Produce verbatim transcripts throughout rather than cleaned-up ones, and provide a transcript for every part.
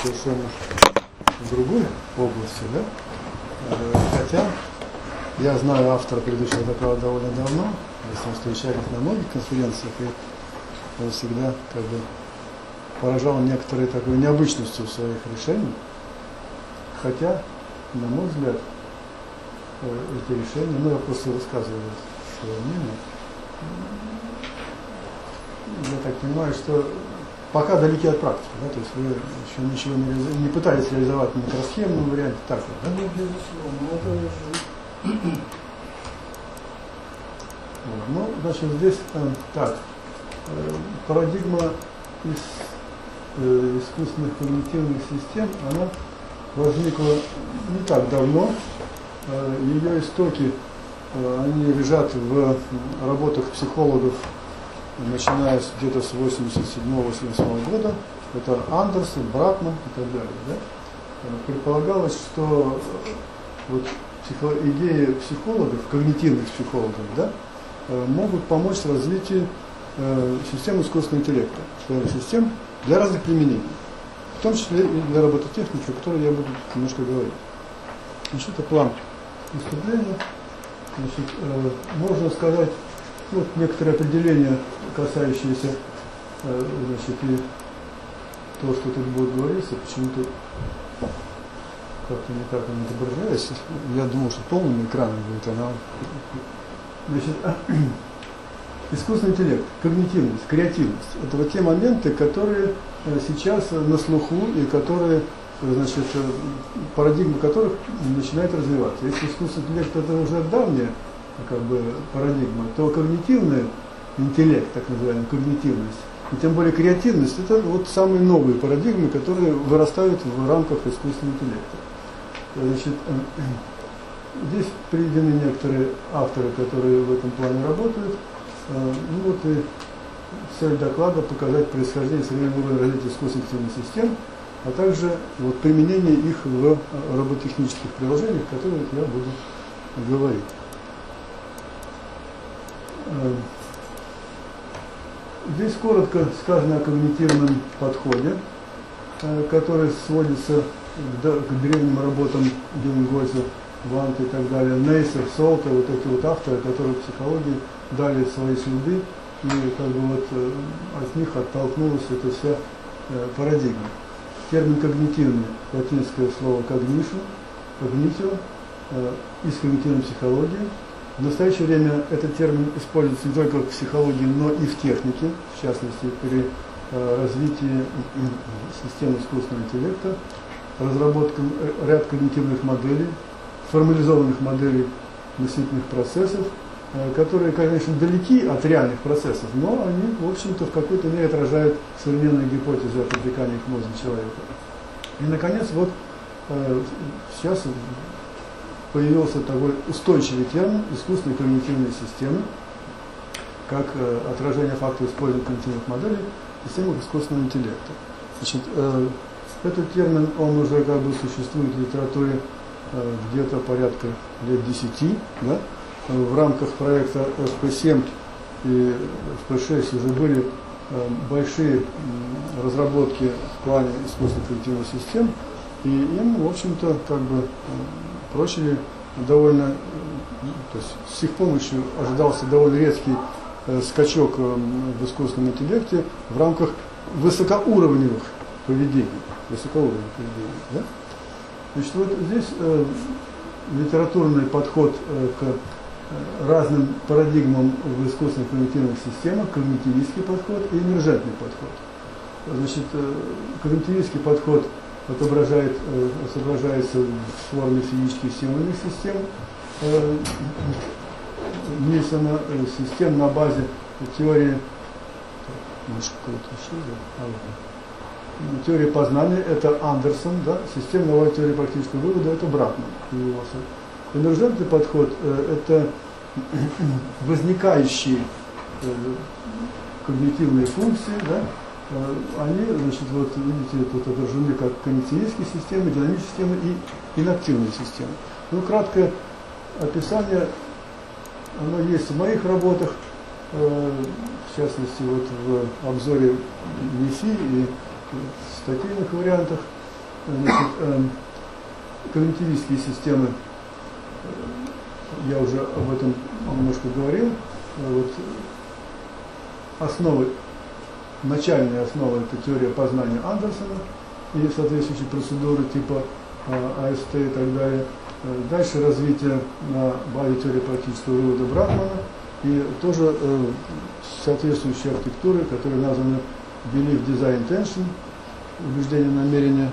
совершенно в другой области, да? Хотя я знаю автора предыдущего доклада довольно давно, мы с ним встречались на многих конференциях, и он всегда как бы поражал некоторой такой необычностью своих решений. Хотя, на мой взгляд, эти решения, ну я просто высказываю свое мнение, я так понимаю, что пока далеки от практики, да, то есть вы еще ничего не, реали... не пытались реализовать в микросхемном варианте, так вот, да? Ну, безусловно, это же... Вот. Ну, значит, здесь э, так, э, парадигма из э, искусственных когнитивных систем, она возникла не так давно, э, ее истоки, э, они лежат в работах психологов, начиная с, где-то с восемьдесят седьмого — восемьдесят восьмого года, это Андерсон, Бракман и так далее. Да? Предполагалось, что вот психо, идеи психологов, когнитивных психологов, да, могут помочь в развитии э, систем искусственного интеллекта, систем для разных применений, в том числе и для робототехники, о которой я буду немножко говорить. Значит, это план выступления. Значит, э, можно сказать, вот некоторые определения, касающиеся э, значит, и то, что тут будет говориться, почему-то как-то никак не отображается. Я думал, что полным экраном будет она. Значит, искусственный интеллект, когнитивность, креативность – это вот те моменты, которые сейчас на слуху и которые, значит, парадигма которых начинает развиваться. Если искусственный интеллект – это уже давняя как бы парадигма, то когнитивный интеллект, так называемая когнитивность, и тем более креативность – это вот самые новые парадигмы, которые вырастают в рамках искусственного интеллекта. Значит, здесь приведены некоторые авторы, которые в этом плане работают. Ну вот и цель доклада – показать происхождение современного уровня развития искусственных систем, а также вот применение их в робототехнических приложениях, о которых я буду говорить. Здесь коротко сказано о когнитивном подходе, который сводится к древним работам Дюнгойза, Ванта и так далее, Нейсер, Солта, вот эти вот авторы, которые в психологии дали свои следы, и как бы вот от них оттолкнулась эта вся парадигма. Термин когнитивный, латинское слово cognition, cognitio, из когнитивной психологии. В настоящее время этот термин используется не только в психологии, но и в технике, в частности при развитии системы искусственного интеллекта, разработка ряд когнитивных моделей, формализованных моделей мыслительных процессов, которые, конечно, далеки от реальных процессов, но они, в общем-то, в какой-то мере отражают современные гипотезы о протекании в мозге человека. И, наконец, вот сейчас появился такой устойчивый термин искусственной когнитивной системы, как отражение факта использования когнитивных моделей в системах искусственного интеллекта. Значит, этот термин, он уже как бы существует в литературе где-то порядка лет десяти, да? В рамках проекта эф пэ семь и эф пэ шесть уже были большие разработки в плане искусственных когнитивных систем, и им, в общем-то, как бы прочили довольно, то есть с их помощью ожидался довольно резкий скачок в искусственном интеллекте в рамках высокоуровневых поведений. Высокоуровневых поведений, да? Значит, вот здесь э, литературный подход э, к разным парадигмам в искусственных когнитивных системах, когнитивистский подход и эмержентный подход. Значит, э, когнитивистский подход отображает, э, отображается в форме физических символьных систем, э, Нильсона, э, систем на базе теории, теория познания, это Андерсон, да, система новой теории практического вывода, это Бракман. Эмержентный подход э, это возникающие э, когнитивные функции, да, э, они, значит, вот видите, тут отражены как когнитивистские системы, динамические системы и инактивные системы. Ну, краткое описание, оно есть в моих работах, э, в частности, вот в обзоре НИФИ и в статейных вариантах. Значит, э, когнитивистские системы, я уже об этом немножко говорил. Вот, основы, начальная основа — это теория познания Андерсона и соответствующие процедуры типа э, АСТ и так далее. Дальше развитие на базе теории практического вывода Братмана и тоже э, соответствующие архитектуры, которые названы Belief, Design, Intention, убеждение, намерение.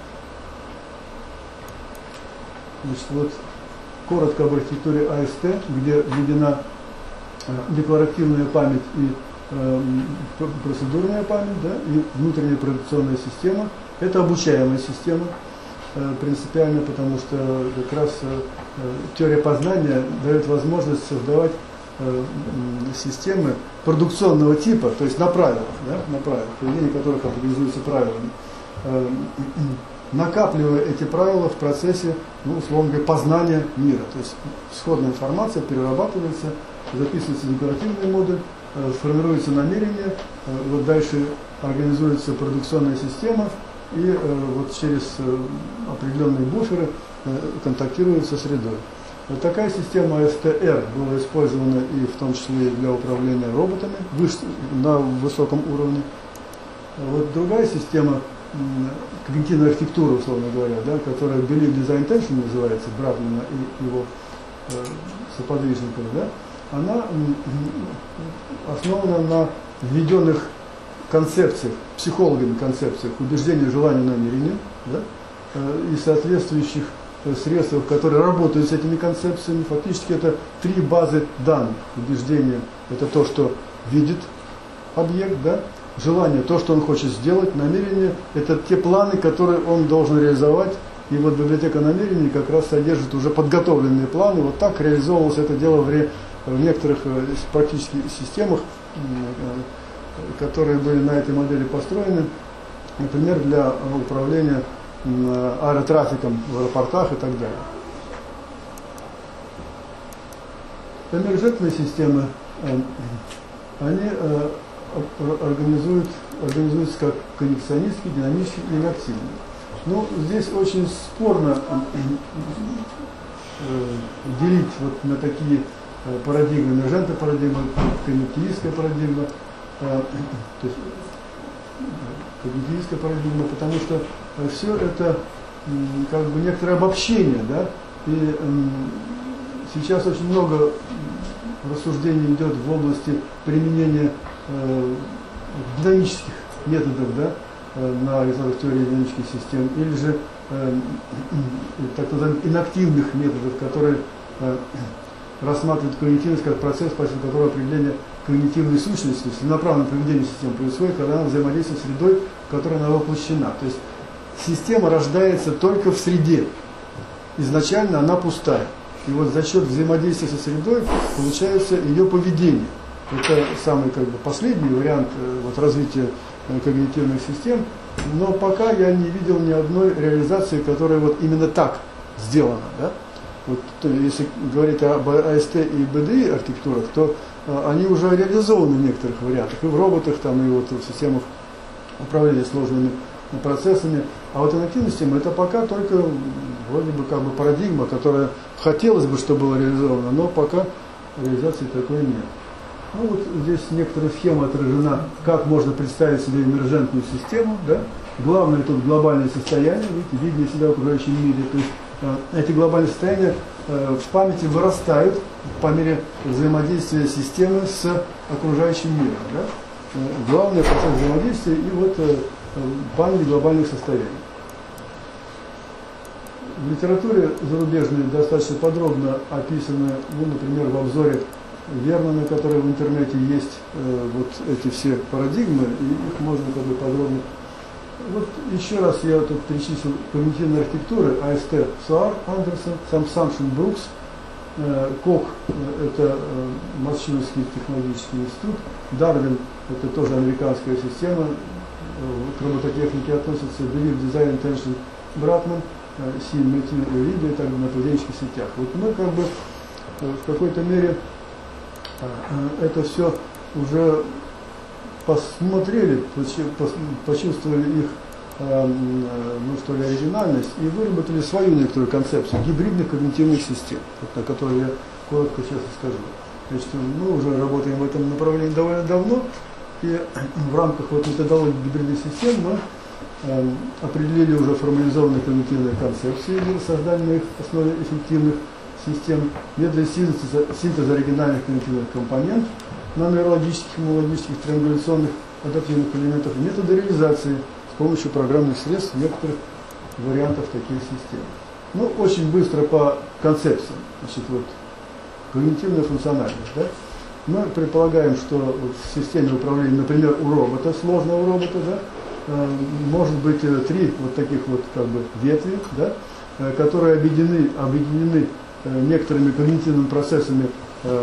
Значит, вот коротко об архитектуре АСТ, где введена э, декларативная память и э, процедурная память, да, и внутренняя проекционная система. Это обучаемая система. Принципиально, потому что как раз э, теория познания дает возможность создавать э, системы продукционного типа, то есть на правилах, да, на правилах, поведение которых организуется правилами, э, накапливая эти правила в процессе, ну, условно говоря, познания мира. То есть исходная информация перерабатывается, записывается декларативный модуль, э, формируется намерение, э, вот дальше организуется продукционная система, и э, вот через э, определенные буферы э, контактируют со средой. Вот такая система АСТ-Р была использована и в том числе и для управления роботами выше, на высоком уровне. Вот другая система, э, когнитивная архитектура, условно говоря, да, которая Belief, Design, Intention называется, Братмана и его э, соподвижников, да, она э, основана на введенных концепциях, психологами концепциях убеждения, желания, намерения, да, и соответствующих средствах, которые работают с этими концепциями. Фактически это три базы данных. Убеждение — это то, что видит объект, да, желание — то, что он хочет сделать, намерение — это те планы, которые он должен реализовать. И вот библиотека намерений как раз содержит уже подготовленные планы. Вот так реализовывалось это дело в, ре, в некоторых практических системах, которые были на этой модели построены, например, для управления аэротрафиком в аэропортах и так далее. Эмержентные системы, они организуют, организуются как коннекционистские, динамические и инактивные. Ну, здесь очень спорно делить вот на такие парадигмы: эмержентная парадигма, когнитивистская парадигма. То есть когнитивистская парадигма, потому что все это как бы некоторое обобщение, да, и сейчас очень много рассуждений идет в области применения э, динамических методов, да, на результатах теории динамических систем, или же э, так называемых инактивных методов, которые э, рассматривают когнитивность как процесс, по которому определение когнитивной сущности, целенаправленное поведение системы происходит, когда она взаимодействует с средой, в которой она воплощена. То есть система рождается только в среде. Изначально она пустая. И вот за счет взаимодействия со средой получается ее поведение. Это самый как бы последний вариант вот, развития когнитивных систем. Но пока я не видел ни одной реализации, которая вот именно так сделана. Да? Вот, то, если говорить об АСТ и БДИ архитектурах, то а, они уже реализованы в некоторых вариантах. И в роботах, там, и вот в системах управления сложными процессами. А вот инактивная система — это пока только вроде бы как бы парадигма, которая хотелось бы, чтобы была реализована, но пока реализации такой нет. Ну вот здесь некоторая схема отражена, как можно представить себе эмержентную систему. Да? Главное тут глобальное состояние, видите, видение себя в окружающем мире. То есть э, эти глобальные состояния э, в памяти вырастают по мере взаимодействия системы с окружающим миром. Да? Э, главный процесс взаимодействия и вот э, память глобальных состояний. В литературе зарубежной достаточно подробно описаны, ну, например, в обзоре Вернона, который в интернете есть, э, вот эти все парадигмы, и их можно как бы подробно. Вот еще раз я тут перечислил когнитивные архитектуры: АСТ Суар, Андерсон, Сампсон Брукс, э, Кок э, это э, Массачусетский технологический институт, Дарвин — это тоже американская система, э, к робототехнике относится, Belief, Design, Intention, Братман, э, Си, Метью, Рида и так далее, на поведенческих сетях. Вот мы как бы э, в какой-то мере это все уже посмотрели, почувствовали их э, ну, что ли, оригинальность и выработали свою некоторую концепцию гибридных когнитивных систем, вот, о которой я коротко сейчас скажу. Значит, мы уже работаем в этом направлении довольно давно, и в рамках вот методологии гибридных систем мы э, определили уже формализованные когнитивные концепции для создания на их основе эффективных систем, методы синтеза, синтеза оригинальных когнитивных компонентов на нейрологических, иммунологических, триангуляционных адаптивных элементов, методы реализации с помощью программных средств некоторых вариантов таких систем. Ну, очень быстро по концепциям. Значит, вот, когнитивная функциональность. Да? Мы предполагаем, что вот в системе управления, например, у робота, сложного робота, да, э, может быть э, три вот таких вот как бы ветви, да, э, которые объединены, объединены э, некоторыми когнитивными процессами э,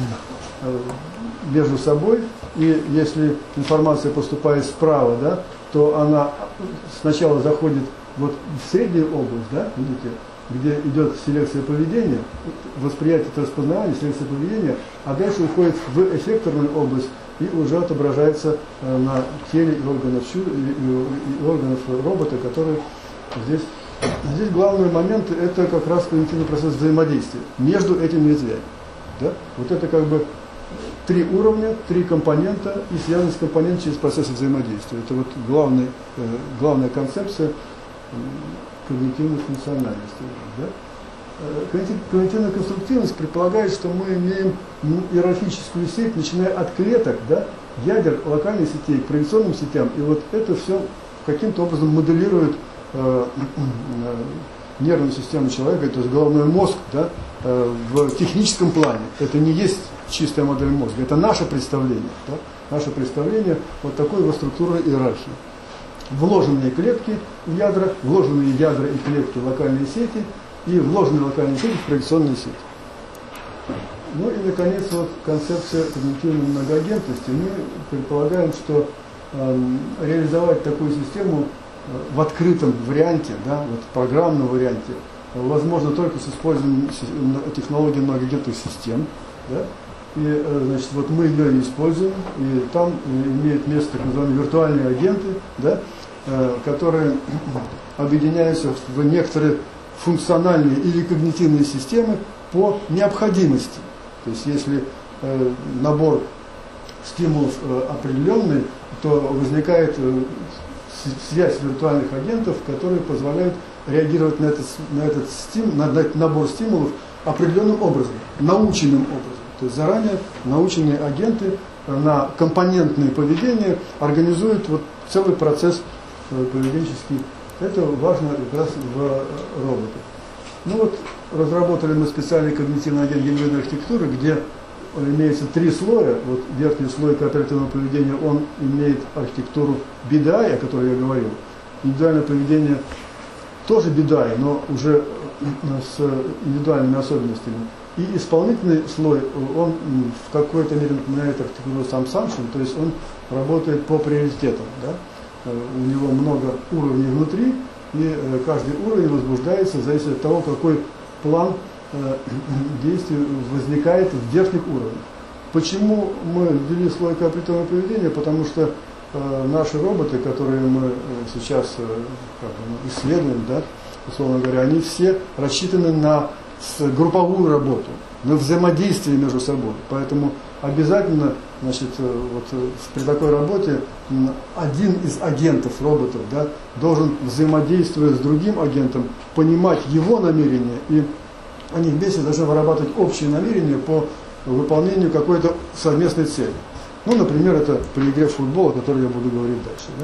э, между собой. И если информация поступает справа, да, то она сначала заходит вот в среднюю область, да, видите, где идет селекция поведения, восприятие, распознавание, селекция поведения, а дальше уходит в эффекторную область и уже отображается э, на теле и органов, и, и, и органов робота, которые здесь. Здесь главный момент – это как раз когнитивный процесс взаимодействия между этими ветвями. Да? Вот это как бы три уровня, три компонента и связанность компонент через процесс взаимодействия. Это вот главный, э, главная концепция когнитивной функциональности. Да? Когнитивная конструктивность предполагает, что мы имеем ну, иерархическую сеть, начиная от клеток, да, ядер локальных сетей к проекционным сетям, и вот это все каким-то образом моделирует э, э, нервную систему человека, то есть головной мозг, да, э, в техническом плане. Это не есть чистая модель мозга, это наше представление, да, наше представление вот такой вот структуры иерархии. Вложенные клетки в ядра, вложенные ядра и клетки в локальные сети, и вложенные локальные сети в проекционные сети. Ну и, наконец, вот концепция когнитивной многоагентности. Мы предполагаем, что э, реализовать такую систему э, в открытом варианте, да, вот в программном варианте, э, возможно только с использованием технологий многоагентных систем. Да, и, э, значит, вот мы ее и используем, и там имеют место так называемые виртуальные агенты, да, э, которые объединяются в некоторые функциональные или когнитивные системы по необходимости. То есть если э, набор стимулов э, определенный, то возникает э, связь виртуальных агентов, которые позволяют реагировать на этот, на этот стим, на, на набор стимулов определенным образом, наученным образом. То есть заранее наученные агенты на компонентное поведение организуют вот целый процесс э, поведенческий. Это важно как раз в роботах. Ну вот, разработали мы специальный когнитивный агент гибридной архитектуры, где имеется три слоя. Вот верхний слой кооперативного поведения, он имеет архитектуру би ди ай, о которой я говорил. Индивидуальное поведение тоже би ди ай, но уже с индивидуальными особенностями. И исполнительный слой, он в какой-то мере напоминает архитектуру самсамшн, то есть он работает по приоритетам. Да? У него много уровней внутри, и каждый уровень возбуждается в зависимости от того, какой план действий возникает в верхних уровнях. Почему мы ввели слой кооперативного поведения? Потому что наши роботы, которые мы сейчас как бы, исследуем, да, условно говоря, они все рассчитаны на групповую работу, на взаимодействие между собой. Поэтому обязательно, значит, вот при такой работе один из агентов роботов, да, должен, взаимодействуя с другим агентом, понимать его намерения, и они вместе должны вырабатывать общие намерения по выполнению какой-то совместной цели. Ну, например, это при игре в футбол, о которой я буду говорить дальше. Да?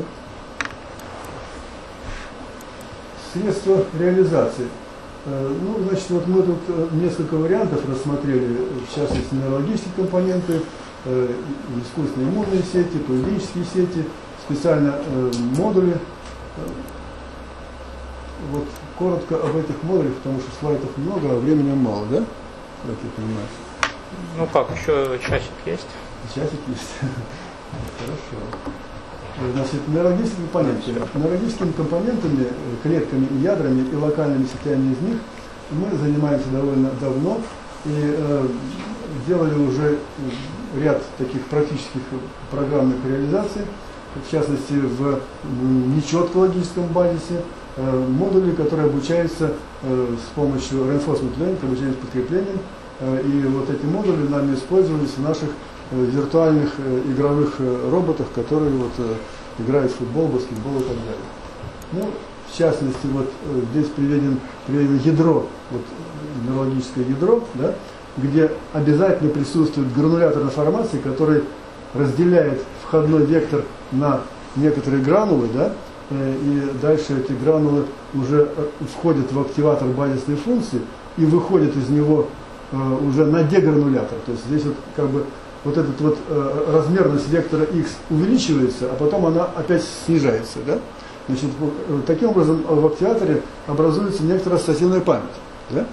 Средства реализации. Ну, значит, вот мы тут несколько вариантов рассмотрели, в частности, нейрологические компоненты, э, искусственные иммунные сети, поведенческие сети, специально э, модули. Вот коротко об этих модулях, потому что слайдов много, а времени мало, да? Как я понимаю. Ну как, еще часик есть? Часик есть. Хорошо. Значит, нейрологические компоненты. Нейрологическими компонентами, клетками и ядрами и локальными сетями из них мы занимаемся довольно давно и э, делали уже ряд таких практических программных реализаций. в частности в нечетком логическом базисе, модули, которые обучаются с помощью reinforcement learning, обучаются подкреплением, и вот эти модули нами использовались в наших виртуальных игровых роботах, которые вот играют в футбол, баскетбол и так далее. Ну, в частности, вот здесь приведен, приведено ядро, вот, нейрологическое ядро, да, где обязательно присутствует гранулятор информации, который разделяет входной вектор на некоторые гранулы, да, и дальше эти гранулы уже входят в активатор базисной функции и выходят из него уже на дегранулятор. То есть здесь вот как бы вот эта вот размерность вектора x увеличивается, а потом она опять снижается, да? Значит, таким образом в активаторе образуется некоторая ассоциативная память. Да?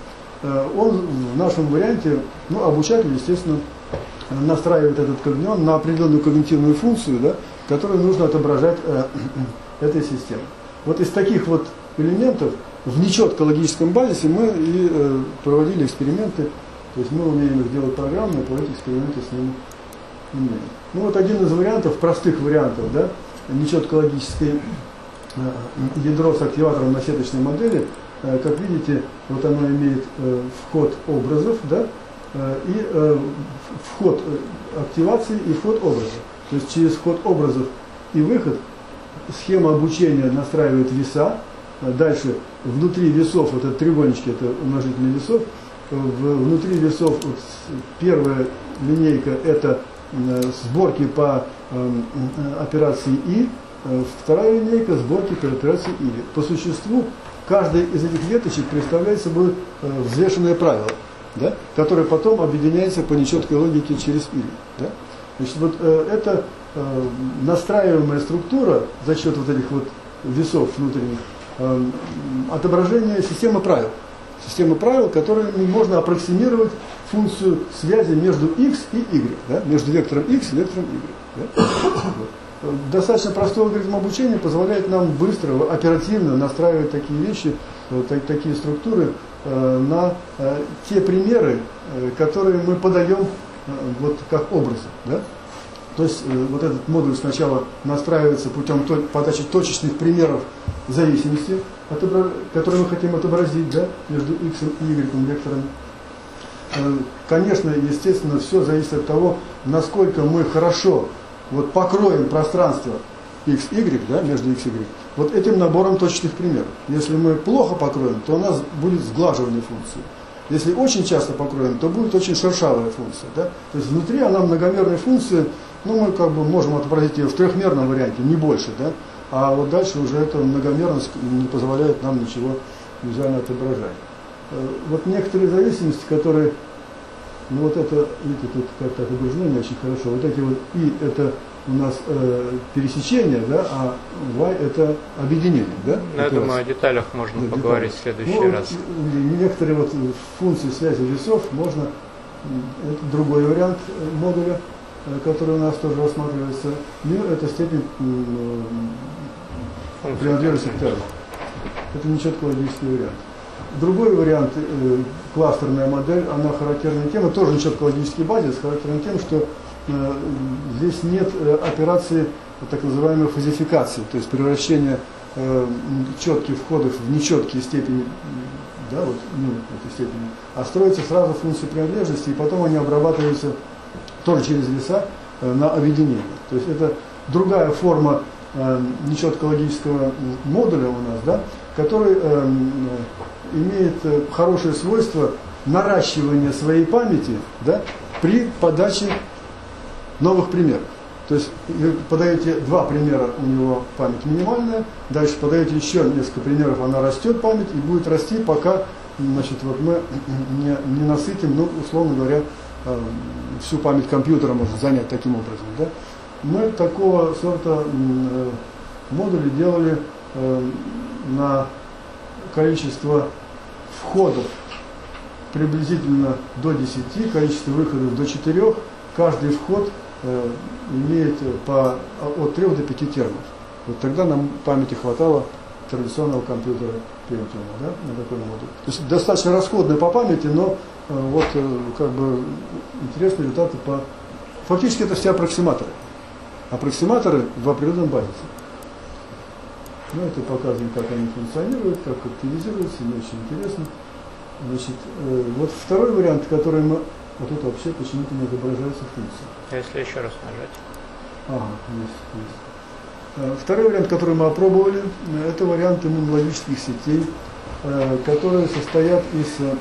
Он в нашем варианте, ну, обучатель, естественно, настраивает этот когнион на определенную когнитивную функцию, да, которую нужно отображать э, этой системой. Вот из таких вот элементов в нечетком логическом базисе мы и э, проводили эксперименты, то есть мы умеем их делать программно, проводить эксперименты с ними умеем. Ну вот один из вариантов, простых вариантов, да, нечеткое логическое э, ядро с активатором на сеточной модели, э, как видите, вот оно имеет э, вход образов, да, э, и э, вход активации и вход образов. То есть через вход образов и выход схема обучения настраивает веса. Дальше внутри весов, вот это треугольнички, это умножительные весов. Внутри весов вот, первая линейка это сборки по э, операции И, вторая линейка сборки по операции Или. По существу каждая из этих веточек представляет собой взвешенное правило, да, которое потом объединяется по нечеткой логике через Или. Да? Значит, вот э, это э, настраиваемая структура за счет вот этих вот весов внутренних, э, отображение системы правил. Система правил, которыми можно аппроксимировать функцию связи между x и y, да? Между вектором x и вектором y. Да? Вот. Достаточно простой алгоритм обучения позволяет нам быстро, оперативно настраивать такие вещи, вот, так, такие структуры э, на э, те примеры, э, которые мы подаем э, вот, как образы. Да? То есть э, вот этот модуль сначала настраивается путем то, подачи точечных примеров зависимости, отобра... которые мы хотим отобразить, да, между x и y векторами. Э, конечно, естественно, все зависит от того, насколько мы хорошо вот, покроем пространство x, y, да, между x и y, вот этим набором точечных примеров. Если мы плохо покроем, то у нас будет сглаживание функции. Если очень часто покроем, то будет очень шершавая функция. Да? То есть внутри она многомерная функция, ну мы как бы можем отобразить ее в трехмерном варианте, не больше, да? А вот дальше уже эта многомерность не позволяет нам ничего визуально отображать. Вот некоторые зависимости, которые, ну вот это, видите, тут как-то отображено не очень хорошо, вот эти вот И это у нас э, пересечение, да, а Y это объединение, да? Ну, я думаю, о деталях можно да, поговорить детали. в следующий ну, раз. Вот, некоторые вот функции связи весов можно, это другой вариант модуля, который у нас тоже рассматривается. Мир это степень э, принадлежности к термину. Это нечеткий логический вариант. Другой вариант, э, кластерная модель, она характерна тем, тоже нечеткий логический базис, характерна тем, что э, здесь нет э, операции так называемой фазификации, то есть превращения э, четких входов в нечеткие степени, да, вот, ну, этой степени, а строятся сразу функции принадлежности, и потом они обрабатываются тоже через веса э, на объединение. То есть это другая форма э, нечеткого логического модуля у нас, да, который э, имеет э, хорошее свойство наращивания своей памяти, да, при подаче новых примеров. То есть вы подаете два примера, у него память минимальная, дальше подаете еще несколько примеров, она растет память и будет расти, пока, значит, вот мы не, не насытим, ну, условно говоря, э, всю память компьютера можно занять таким образом. Да? Мы такого сорта э, модули делали э, на количество входов приблизительно до десяти, количество выходов до четырёх. Каждый вход э, имеет по, от трёх до пяти термов. Вот тогда нам памяти хватало традиционного компьютера Pentium, да, на такой модуль. То есть достаточно расходный по памяти, но э, вот э, как бы интересные результаты по... Фактически это все аппроксиматоры. аппроксиматоры в определенном базисе. Ну, это показано, как они функционируют, как активизируются, не очень интересно. Значит, э, вот второй вариант, который мы... Вот тут вообще почему-то не отображается функция. А если еще раз нажать? Ага, есть, есть. Э, второй вариант, который мы опробовали, э, это вариант иммунологических сетей, э, которые состоят из э,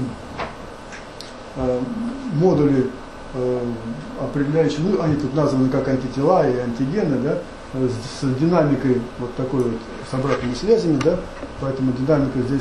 э, модулей, э, определяющих, ну, они тут названы как антитела и антигены, да, с, с динамикой вот такой вот, с обратными связями, да, поэтому динамика здесь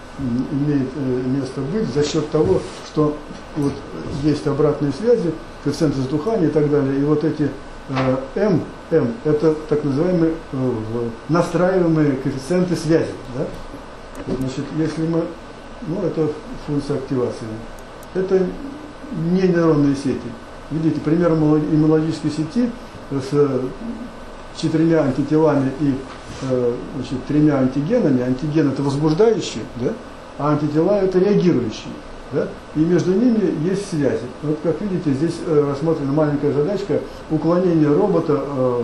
имеет э, место быть за счет того, что вот есть обратные связи, коэффициенты затухания и так далее, и вот эти э, M, M это так называемые э, настраиваемые коэффициенты связи, да? Значит, если мы, ну это функция активации, это не нейронные сети. Видите, пример иммунологической сети с четырьмя антителами и э, значит, тремя антигенами. Антиген это возбуждающие, да? А антитела это реагирующие. Да? И между ними есть связи. Вот как видите, здесь э, рассмотрена маленькая задачка уклонения робота э,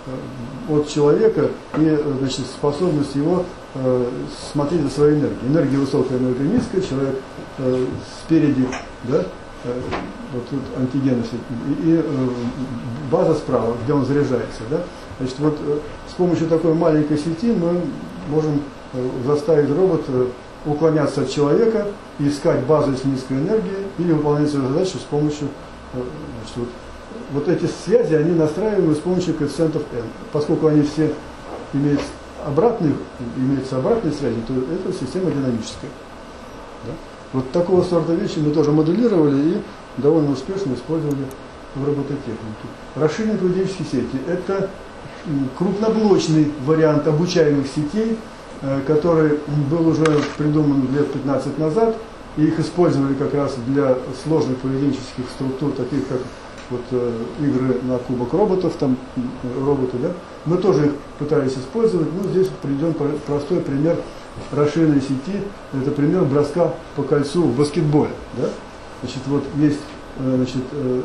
э, от человека и э, значит, способность его э, смотреть за своей энергией. Энергия высокая, энергия низкая, человек э, спереди, да? э, вот тут антигены все, и, и э, база справа, где он заряжается. Да? Значит, вот э, с помощью такой маленькой сети мы можем э, заставить робота уклоняться от человека, искать базу с низкой энергией или выполнять свою задачу с помощью, значит, вот, вот эти связи, они настраиваемы с помощью коэффициентов n. Поскольку они все имеют обратные, имеются обратные связи, то эта система динамическая. Да? Вот такого сорта вещи мы тоже моделировали и довольно успешно использовали в робототехнике. Расширенные поведенческие сети – это крупноблочный вариант обучаемых сетей, который был уже придуман лет пятнадцать назад, и их использовали как раз для сложных поведенческих структур, таких как вот, э, игры на кубок роботов, там роботы, да. Мы тоже их пытались использовать, но здесь приведен простой пример расширенной сети, это пример броска по кольцу в баскетболе, да. Значит, вот есть, э, значит, э,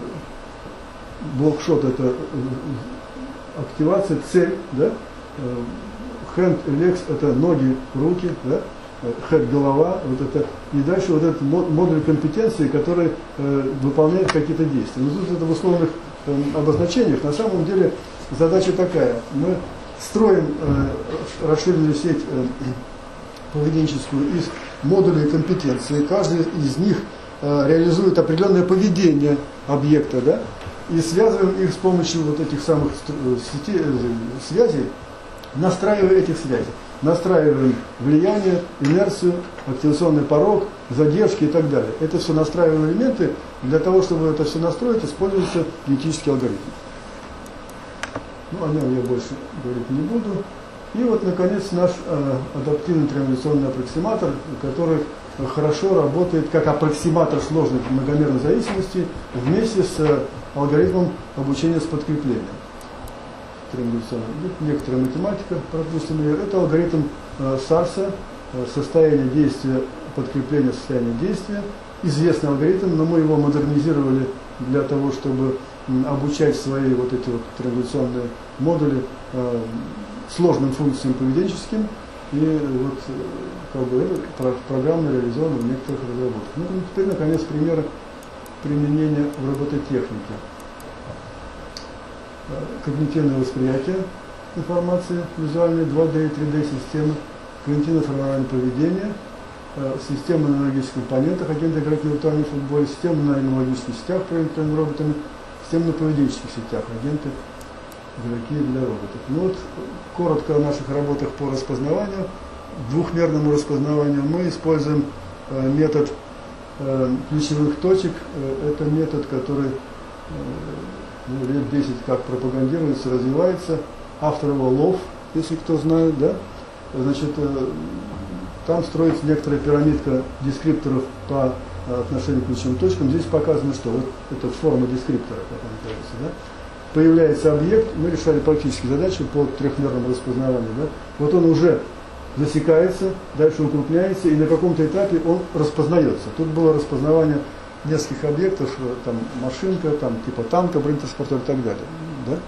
блокшот, это активация, цель, да. Hand и legs – это ноги, руки, да? Head – голова, вот это, и дальше вот этот модуль компетенции, который э, выполняет какие-то действия. Но тут это в условных э, обозначениях. На самом деле задача такая. Мы строим э, расширенную сеть э, поведенческую из модулей компетенции. Каждый из них э, реализует определенное поведение объекта, да? И связываем их с помощью вот этих самых сетей, э, связей, настраивая этих связей. Настраиваем влияние, инерцию, активационный порог, задержки и так далее. Это все настраиваемые элементы. Для того, чтобы это все настроить, используется генетический алгоритм. Ну, о нем я больше говорить не буду. И вот, наконец, наш э, адаптивный триангуляционный аппроксиматор, который хорошо работает как аппроксиматор сложных многомерных зависимостей вместе с э, алгоритмом обучения с подкреплением. Некоторая математика, допустим, это алгоритм э, Сарса, э, состояние действия, подкрепление состояния действия. Известный алгоритм, но мы его модернизировали для того, чтобы м, обучать свои вот эти вот триангуляционные модули э, сложным функциям поведенческим. И вот как бы это программно реализовано в некоторых разработках. Ну, теперь, наконец, примеры применения в робототехнике. Когнитивное восприятие информации, визуальные два дэ и три дэ системы, когнитивно-формальное поведение, система на энергетических компонентах, агенты играть в виртуальном футболе, система на иммунологических сетях, проектными роботами, система на поведенческих сетях, агенты игроки для роботов. Ну вот, коротко о наших работах по распознаванию. Двухмерному распознаванию мы используем э, метод э, ключевых точек. Э, это метод, который э, лет десять как пропагандируется, развивается. Автор его Лов, если кто знает, да? Значит, э, там строится некоторая пирамидка дескрипторов по э, отношению к ключевым точкам. Здесь показано, что вот это форма дескриптора, как он называется, да? Появляется объект, мы решали практически задачу по трехмерному распознаванию. Да? Вот он уже засекается, дальше укрупняется, и на каком-то этапе он распознается. Тут было распознавание нескольких объектов, там машинка, там типа танка, бронетранспортер и так далее. Да?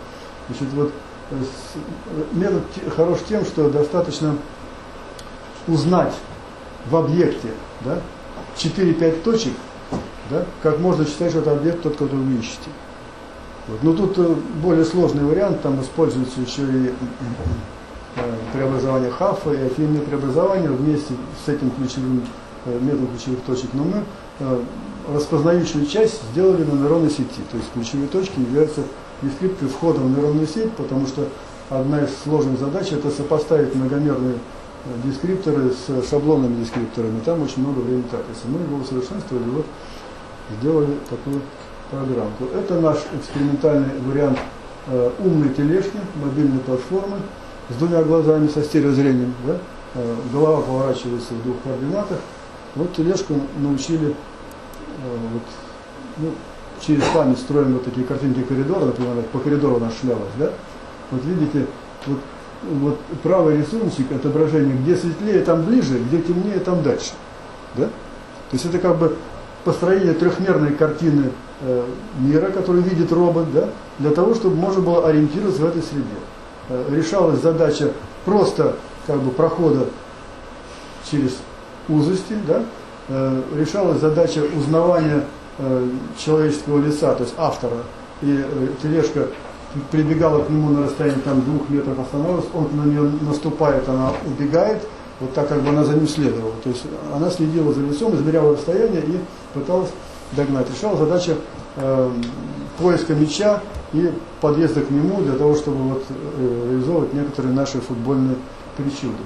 Значит, вот, метод хорош тем, что достаточно узнать в объекте, да, четыре-пять точек, да, как можно считать, что это объект тот, который вы ищете. Вот. Но тут более сложный вариант, там используется еще и преобразование хафа и афинное преобразование вместе с этим ключевым методом ключевых точек. Но мы распознающую часть сделали на нейронной сети. То есть ключевые точки являются дескрипторы входа в нейронную сеть, потому что одна из сложных задач это сопоставить многомерные дескрипторы с шаблонными дескрипторами. Там очень много времени тратится. Мы его усовершенствовали, вот сделали такую программку. Это наш экспериментальный вариант э, умной тележки, мобильной платформы с двумя глазами, со стереозрением. Да? Э, голова поворачивается в двух координатах. Вот тележку научили, э, вот, ну, через память строим вот такие картинки коридора, например, по коридору у нас шлялась. Да? Вот видите, вот, вот правый рисуночек, отображение, где светлее, там ближе, где темнее, там дальше. Да? То есть это как бы построение трехмерной картины э, мира, который видит робот, да, для того, чтобы можно было ориентироваться в этой среде. Э, решалась задача просто как бы прохода через узости, да, э, решалась задача узнавания э, человеческого лица, то есть автора, и э, тележка прибегала к нему на расстоянии там двух метров, останавливалась, он на нее наступает, она убегает, вот так как бы она за ним следовала. То есть она следила за лицом, измеряла расстояние и пыталась догнать. Решала задача э, поиска мяча и подъезда к нему для того, чтобы вот, э, реализовывать некоторые наши футбольные причуды.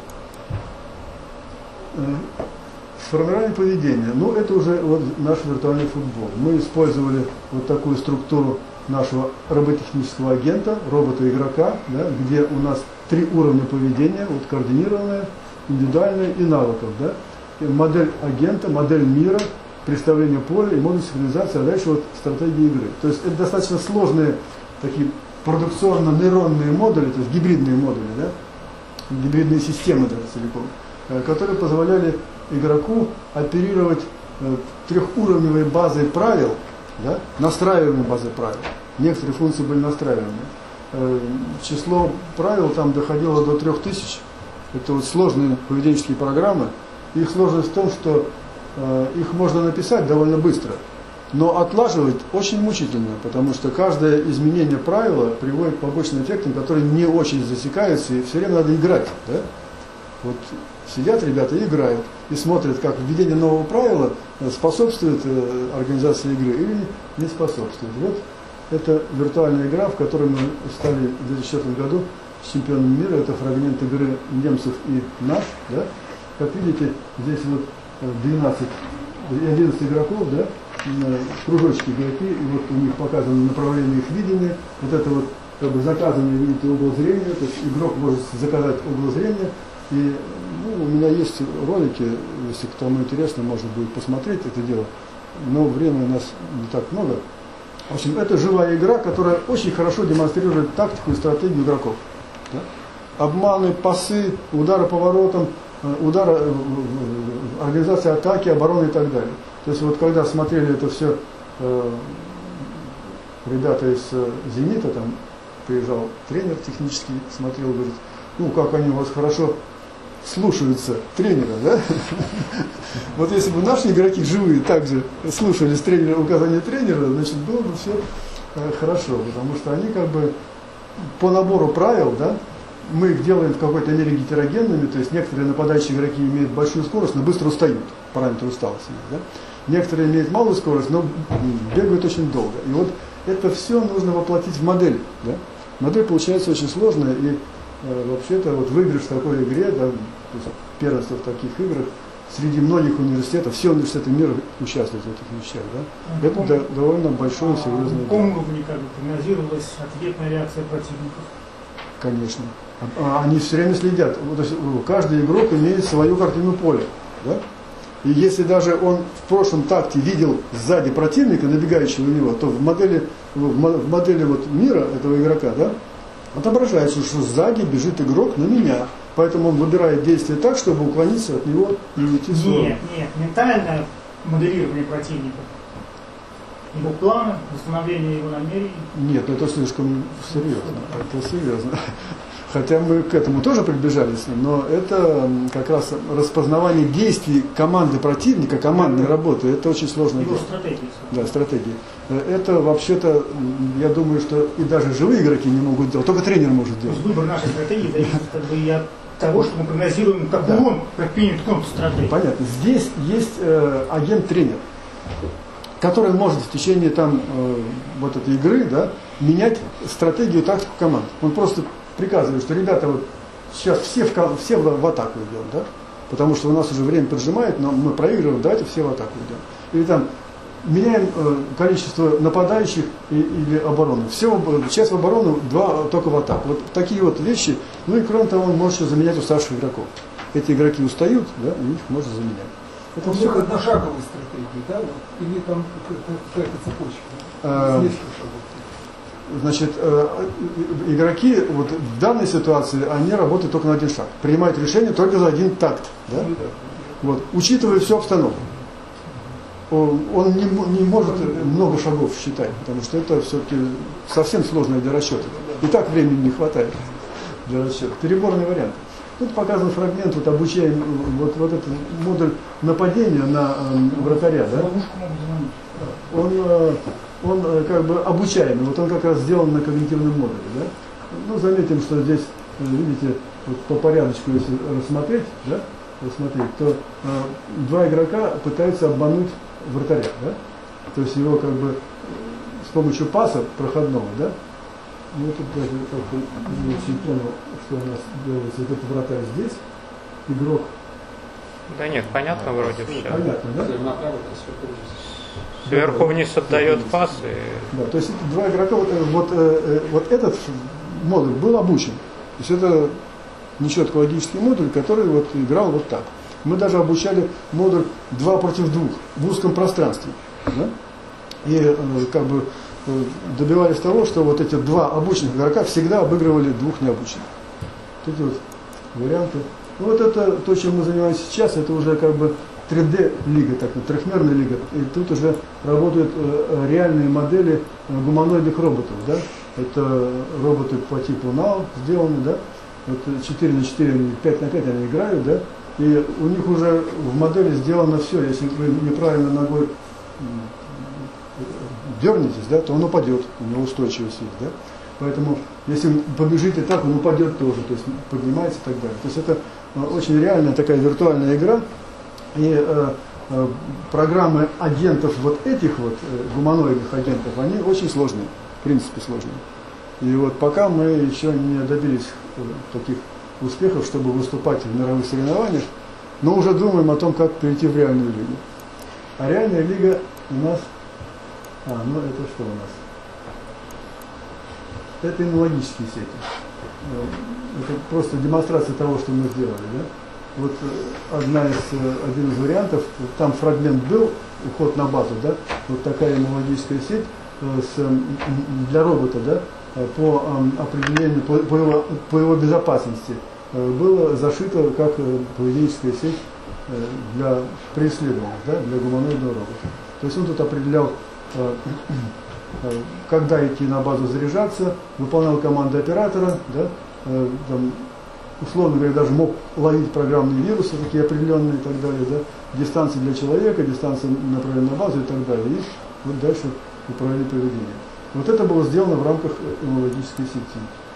Э, формирование поведения. Ну, это уже вот наш виртуальный футбол. Мы использовали вот такую структуру нашего роботехнического агента, робота-игрока, да, где у нас три уровня поведения, вот координированное, индивидуальное и навыков. Да? И модель агента, модель мира, представление поля и модуль синхронизации, а дальше вот стратегия игры. То есть это достаточно сложные такие продукционно-нейронные модули, то есть гибридные модули, да? Гибридные системы даже целиком, которые позволяли игроку оперировать трехуровневой базой правил, да? Настраиваемой базой правил. Некоторые функции были настраиваемые. Число правил там доходило до трех тысяч. Это вот сложные поведенческие программы. Их сложность в том, что э, их можно написать довольно быстро, но отлаживать очень мучительно, потому что каждое изменение правила приводит к побочным эффектам, которые не очень засекаются, и все время надо играть. Да? Вот сидят ребята и играют, и смотрят, как введение нового правила способствует э, организации игры или не способствует. Вот это виртуальная игра, в которой мы стали в две тысячи четвёртом году чемпионом мира. Это фрагмент игры немцев и наш. Да? Как видите, здесь вот двенадцать, одиннадцать игроков, да? Кружочки игроки, и вот у них показано направление их видения. Вот это вот как бы заказанный, видите, угол зрения, то есть игрок может заказать угол зрения. И ну, у меня есть ролики, если кому интересно, может будет посмотреть это дело, но времени у нас не так много. В общем, это живая игра, которая очень хорошо демонстрирует тактику и стратегию игроков. Да? Обманы, пасы, удары поворотом, удары, организация атаки, обороны и так далее. То есть вот когда смотрели это все, э, ребята из э, «Зенита», там приезжал тренер технический, смотрел, говорит, ну как они у вас хорошо слушаются тренера, да? Вот если бы наши игроки живые также слушались тренера, указания тренера, значит было бы все э, хорошо, потому что они как бы по набору правил, да, мы их делаем в какой-то мере гетерогенными, то есть некоторые нападающие игроки имеют большую скорость, но быстро устают, параметр усталости, да? Некоторые имеют малую скорость, но бегают очень долго. И вот это все нужно воплотить в модель. Да? Модель получается очень сложная, и э, вообще-то вот выигрыш в такой игре, да, то есть первенство в таких играх, среди многих университетов, все университеты мира участвуют в этих вещах. Да? Это да, довольно большое, серьезное дело. На каком уровне как бы прогнозировалась ответная реакция противников? Конечно. Они все время следят. То есть каждый игрок имеет свою картину поля. Да? И если даже он в прошлом такте видел сзади противника, набегающего на него, то в модели, в модели вот мира этого игрока, да, отображается, что сзади бежит игрок на меня. Поэтому он выбирает действие так, чтобы уклониться от него и уйти в сторону. Нет, нет, ментальное моделирование противника. его планы, восстановление его намерений? Нет, это слишком серьезно. Это серьезно. Хотя мы к этому тоже приближались, но это как раз распознавание действий команды противника, командной работы, это очень сложно делать. Стратегии. Да, стратегии. Это вообще-то, я думаю, что и даже живые игроки не могут делать, только тренер может делать. То есть выбор нашей стратегии зависит как бы и от того, что мы прогнозируем, какую да. он предпримет контрстратегию. Понятно. Здесь есть э, агент-тренер, который может в течение там, э, вот этой игры, да, менять стратегию, тактику команд. Он просто приказывает, что ребята, вот сейчас все в, все в, в атаку идем, да, потому что у нас уже время поджимает, но мы проигрываем, давайте все в атаку идем. Или там меняем э, количество нападающих и, или обороны. Все, часть в оборону, два только в атаку. Вот такие вот вещи. Ну и кроме того, он может еще заменять уставших игроков. Эти игроки устают, да, и их можно заменять. Это у всех одношаговые стратегии, да? Или там какая-то цепочка? А, значит, э, игроки вот в данной ситуации, они работают только на один шаг. Принимают решение только за один такт. Да? Вот, учитывая всю обстановку. Он не, не может много шагов считать, потому что это все-таки совсем сложное для расчета. И так времени не хватает для расчета. Переборный вариант. Тут показан фрагмент, вот обучаем вот, вот этот модуль нападения на э, вратаря. Да? Он, э, он э, как бы обучаемый, вот он как раз сделан на когнитивном модуле. Да? Ну, заметим, что здесь, видите, вот по порядочку, если рассмотреть, да, рассмотреть, то э, два игрока пытаются обмануть вратаря, да? То есть его как бы с помощью паса проходного, да? Ну, тут даже как-то не очень понял, что у нас делается. Вот этот вратарь здесь, игрок. Да нет, понятно вроде все. Понятно, да? Сверху вниз отдает пас. И... Да, то есть два игрока, вот, вот, э, вот этот модуль был обучен. То есть это нечетко логический модуль, который вот играл вот так. Мы даже обучали модуль два против двух в узком пространстве. Да? И э, как бы э, добивались того, что вот эти два обученных игрока всегда обыгрывали двух необученных. Тут вот варианты. Ну, вот это то, чем мы занимаемся сейчас, это уже как бы три дэ лига, так вот, трехмерная лига. И тут уже работают э, реальные модели э, гуманоидных роботов. Да? Это роботы по типу НАО сделаны, да? Вот четыре на четыре, пять на пять они играют, да? И у них уже в модели сделано все. Если вы неправильно ногой дернетесь, да, то он упадет, у него устойчивость есть. Да? Поэтому, если побежите так, он упадет тоже, то есть поднимается и так далее. То есть это очень реальная такая виртуальная игра. И э, э, программы агентов вот этих вот э, гуманоидных агентов, они очень сложные, в принципе сложные. И вот пока мы еще не добились э, таких успехов, чтобы выступать в мировых соревнованиях, но уже думаем о том, как перейти в реальную лигу. А реальная лига у нас... А, ну это что у нас? Это иммунологические сети. Это просто демонстрация того, что мы сделали. Да? Вот одна из, один из вариантов, там фрагмент был, уход на базу, да? Вот такая иммунологическая сеть с, для робота, да? По определению, по, по, его, по его безопасности. Было зашито как поведенческая сеть для преследования, да, для гуманоидного робота. То есть он тут определял, когда идти на базу заряжаться, выполнял команды оператора, да, там, условно говоря, даже мог ловить программные вирусы, такие определенные и так далее, да, дистанции для человека, дистанции направленной на базу и так далее. И вот дальше управление поведением. Вот это было сделано в рамках иммунологической сети.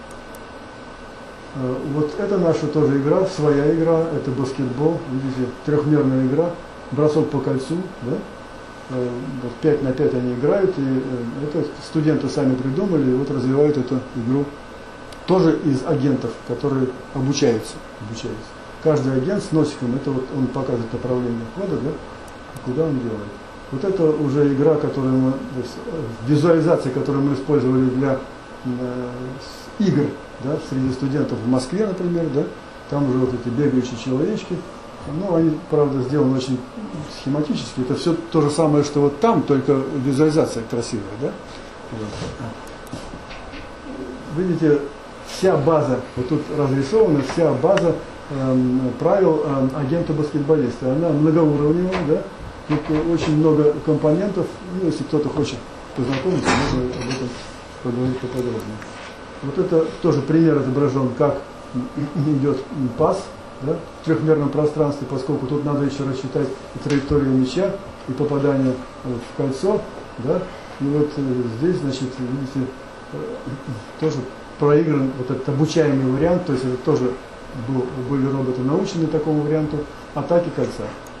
Вот это наша тоже игра, своя игра, это баскетбол, видите, трехмерная игра, бросок по кольцу, да? Вот пять на пять они играют, и это студенты сами придумали, и вот развивают эту игру тоже из агентов, которые обучаются, обучаются. Каждый агент с носиком, это вот он показывает направление хода, да? Куда он делает. Вот это уже игра, которую мы, то есть, визуализация, которую мы использовали для э, игр, да, среди студентов в Москве, например, да, там уже вот эти бегающие человечки, ну, они, правда, сделаны очень схематически, это все то же самое, что вот там, только визуализация красивая, да. Вот. Видите, вся база, вот тут разрисована вся база э, правил э, агента-баскетболиста, она многоуровневая, да, Тут очень много компонентов, ну, если кто-то хочет познакомиться, можно об этом поговорить поподробнее. Вот это тоже пример отображен, как идет пас, да, в трехмерном пространстве, поскольку тут надо еще рассчитать и траекторию мяча, и попадание в кольцо, да, и вот здесь, значит, видите, тоже проигран вот этот обучаемый вариант, то есть это тоже был, были роботы научены такому варианту атаки кольца.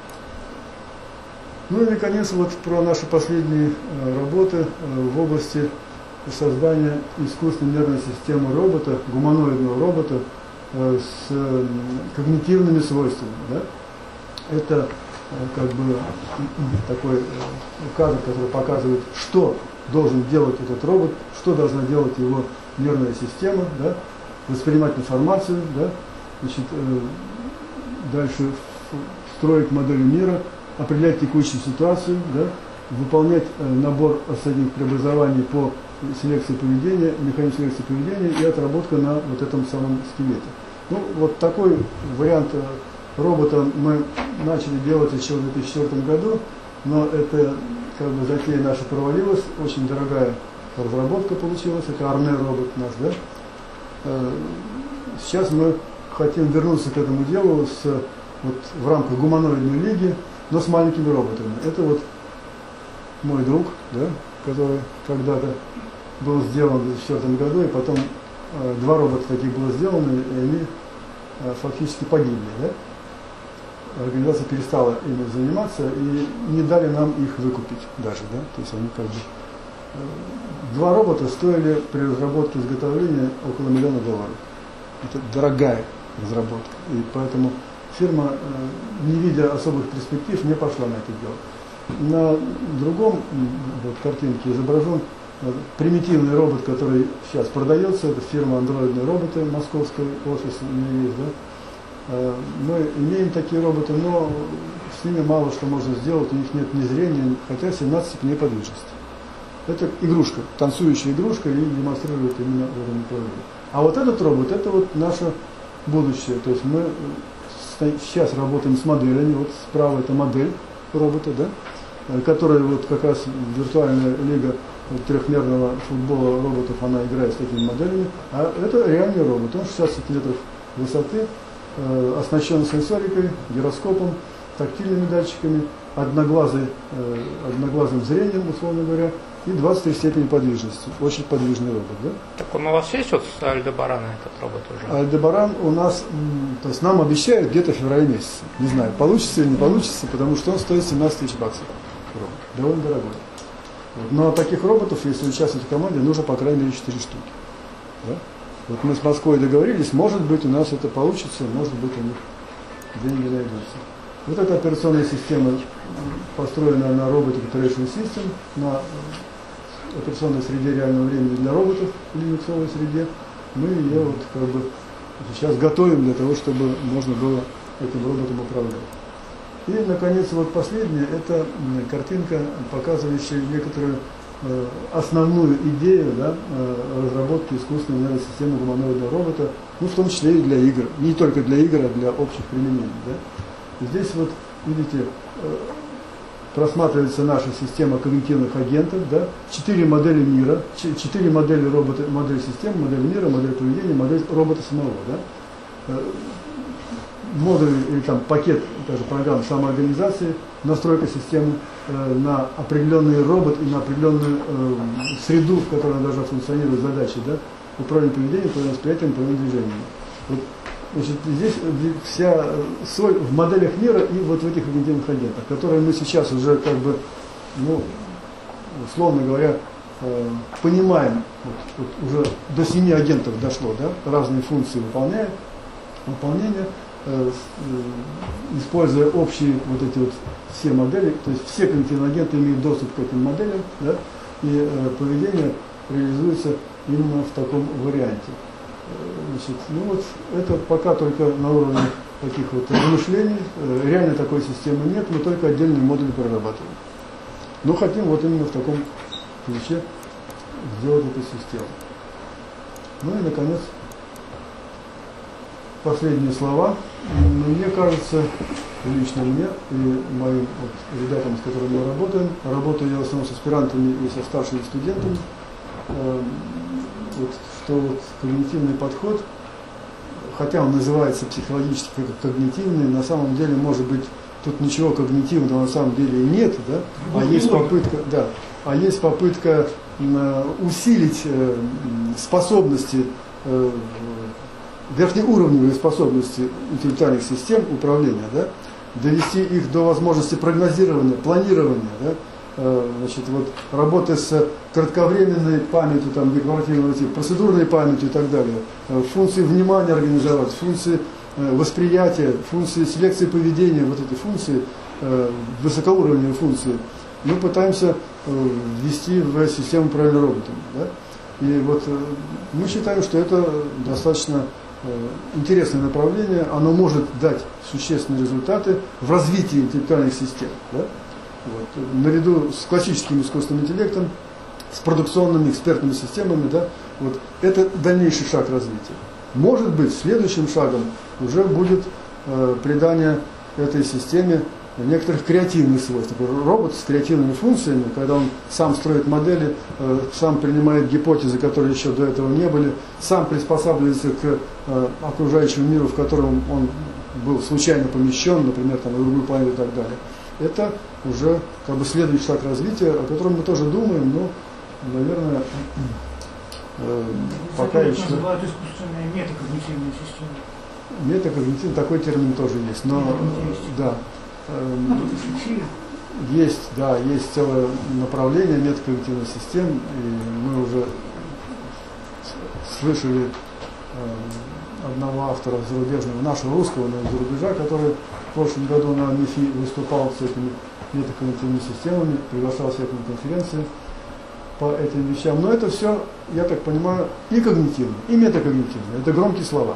Ну и наконец вот про наши последние работы в области создания искусственной нервной системы робота, гуманоидного робота с когнитивными свойствами. Да? Это как бы такой кадр, который показывает, что должен делать этот робот, что должна делать его нервная система, да? Воспринимать информацию, да? Значит, дальше строить модели мира, определять текущую ситуацию, да? Выполнять набор осадных преобразований по селекции поведения, механизм селекции поведения и отработка на вот этом самом скелете. Ну, вот такой вариант робота мы начали делать еще в две тысячи четвёртом году, но это как бы затея наша провалилась, очень дорогая разработка получилась, это Арне робот наш, да? Сейчас мы хотим вернуться к этому делу с, вот, в рамках гуманоидной лиги, но с маленькими роботами. Это вот мой друг, да, который когда-то был сделан в две тысячи четвёртом году, и потом э, два робота таких было сделано, и они э, фактически погибли. Да? Организация перестала ими заниматься и не дали нам их выкупить даже. Да? То есть они как бы... Э, два робота стоили при разработке изготовления около миллиона долларов. Это дорогая разработка. И поэтому фирма, э, не видя особых перспектив, не пошла на это дело. На другом вот, картинке изображен примитивный робот, который сейчас продается. Это фирма андроидные роботы, московский офис у нее есть. Да? Мы имеем такие роботы, но с ними мало что можно сделать, у них нет ни зрения, хотя семнадцать степеней подвижности. Это игрушка, танцующая игрушка, и демонстрирует именно в этом направлении. А вот этот робот, это вот наше будущее. То есть мы сейчас работаем с моделями. Вот справа это модель робота, да? Которая вот как раз виртуальная лига трехмерного футбола роботов, она играет с такими моделями. А это реальный робот. Он шестьдесят сантиметров высоты, э, оснащен сенсорикой, гироскопом, тактильными датчиками, одноглазый, э, одноглазым зрением, условно говоря, и двадцать три степени подвижности. Очень подвижный робот. Да? Так он у вас есть вот с Альдебарана этот робот уже? Альдебаран у нас, то есть нам обещают где-то в феврале месяце. Не знаю, получится или не получится, потому что он стоит семнадцать тысяч баксов. Робот. Довольно дорогой. Вот. Но таких роботов, если участвовать в команде, нужно по крайней мере четыре штуки. Да? Вот мы с Москвой договорились, может быть у нас это получится, может быть у них деньги найдутся. Вот эта операционная система построена на Robot Operation System, на операционной среде реального времени для роботов, в линуксовой среде. Мы ее вот как бы сейчас готовим для того, чтобы можно было этим роботом управлять. И, наконец, вот последняя, это картинка, показывающая некоторую э, основную идею, да, э, разработки искусственной нервной системы гуманоидного робота, ну, в том числе и для игр. Не только для игр, а для общих применений. Да. Здесь вот, видите, э, просматривается наша система когнитивных агентов, да, четыре модели мира, четыре модели робота, модель системы, модель мира, модель поведения, модель робота самого. Да. Модуль или там пакет даже программ самоорганизации, настройка системы э, на определенный робот и на определенную э, среду, в которой она должна функционировать, задачи, да, управление поведением, управление восприятием, управление движением. Вот, значит, здесь вся соль в моделях мира и вот в этих когнитивных агентах, которые мы сейчас уже как бы, ну, условно говоря, э, понимаем, вот, вот уже до семи агентов дошло, да, разные функции выполняет, выполнение, используя общие вот эти вот все модели, то есть все когнитивные агенты имеют доступ к этим моделям, да, и э, поведение реализуется именно в таком варианте. Значит, ну вот это пока только на уровне таких вот размышлений, э, реально такой системы нет, мы только отдельные модули прорабатываем. Но хотим вот именно в таком ключе сделать эту систему. Ну и наконец последние слова. Мне кажется, лично мне и моим вот, ребятам, с которыми мы работаем. Работаю я в основном с аспирантами и со старшими студентами. Э, вот, что вот когнитивный подход, хотя он называется психологически как когнитивный, на самом деле, может быть, тут ничего когнитивного на самом деле и нет, да? А есть попытка, да, а есть попытка э, усилить э, способности, э, верхнеуровневые способности интеллектуальных систем управления, да? Довести их до возможности прогнозирования, планирования, да? э, значит, вот, работы с кратковременной памятью, там, декларативного типа, процедурной памятью и так далее, э, функции внимания организовать, функции восприятие, функции селекции поведения, вот эти функции, э, высокоуровневые функции, мы пытаемся э, ввести в систему управления роботами. Да? И вот э, мы считаем, что это достаточно э, интересное направление, оно может дать существенные результаты в развитии интеллектуальных систем. Да? Вот. Наряду с классическим искусственным интеллектом, с продукционными экспертными системами, да? Вот. Это дальнейший шаг развития. Может быть, следующим шагом уже будет э, придание этой системе некоторых креативных свойств. Например, робот с креативными функциями, когда он сам строит модели, э, сам принимает гипотезы, которые еще до этого не были, сам приспосабливается к э, окружающему миру, в котором он был случайно помещен, например, там, на другую планету и так далее. Это уже как бы следующий шаг развития, о котором мы тоже думаем, но, наверное, э, пока еще... называют искусственные метакогнитивные системы. Метакогнитивный, такой термин тоже есть, но да, э, есть, да, есть целое направление метакогнитивных систем, и мы уже слышали э, одного автора зарубежного, нашего русского, но из-за рубежа, который в прошлом году на МИФИ выступал с этими метакогнитивными системами, приглашал всех на конференции по этим вещам. Но это все, я так понимаю, и когнитивно, и метакогнитивно. Это громкие слова.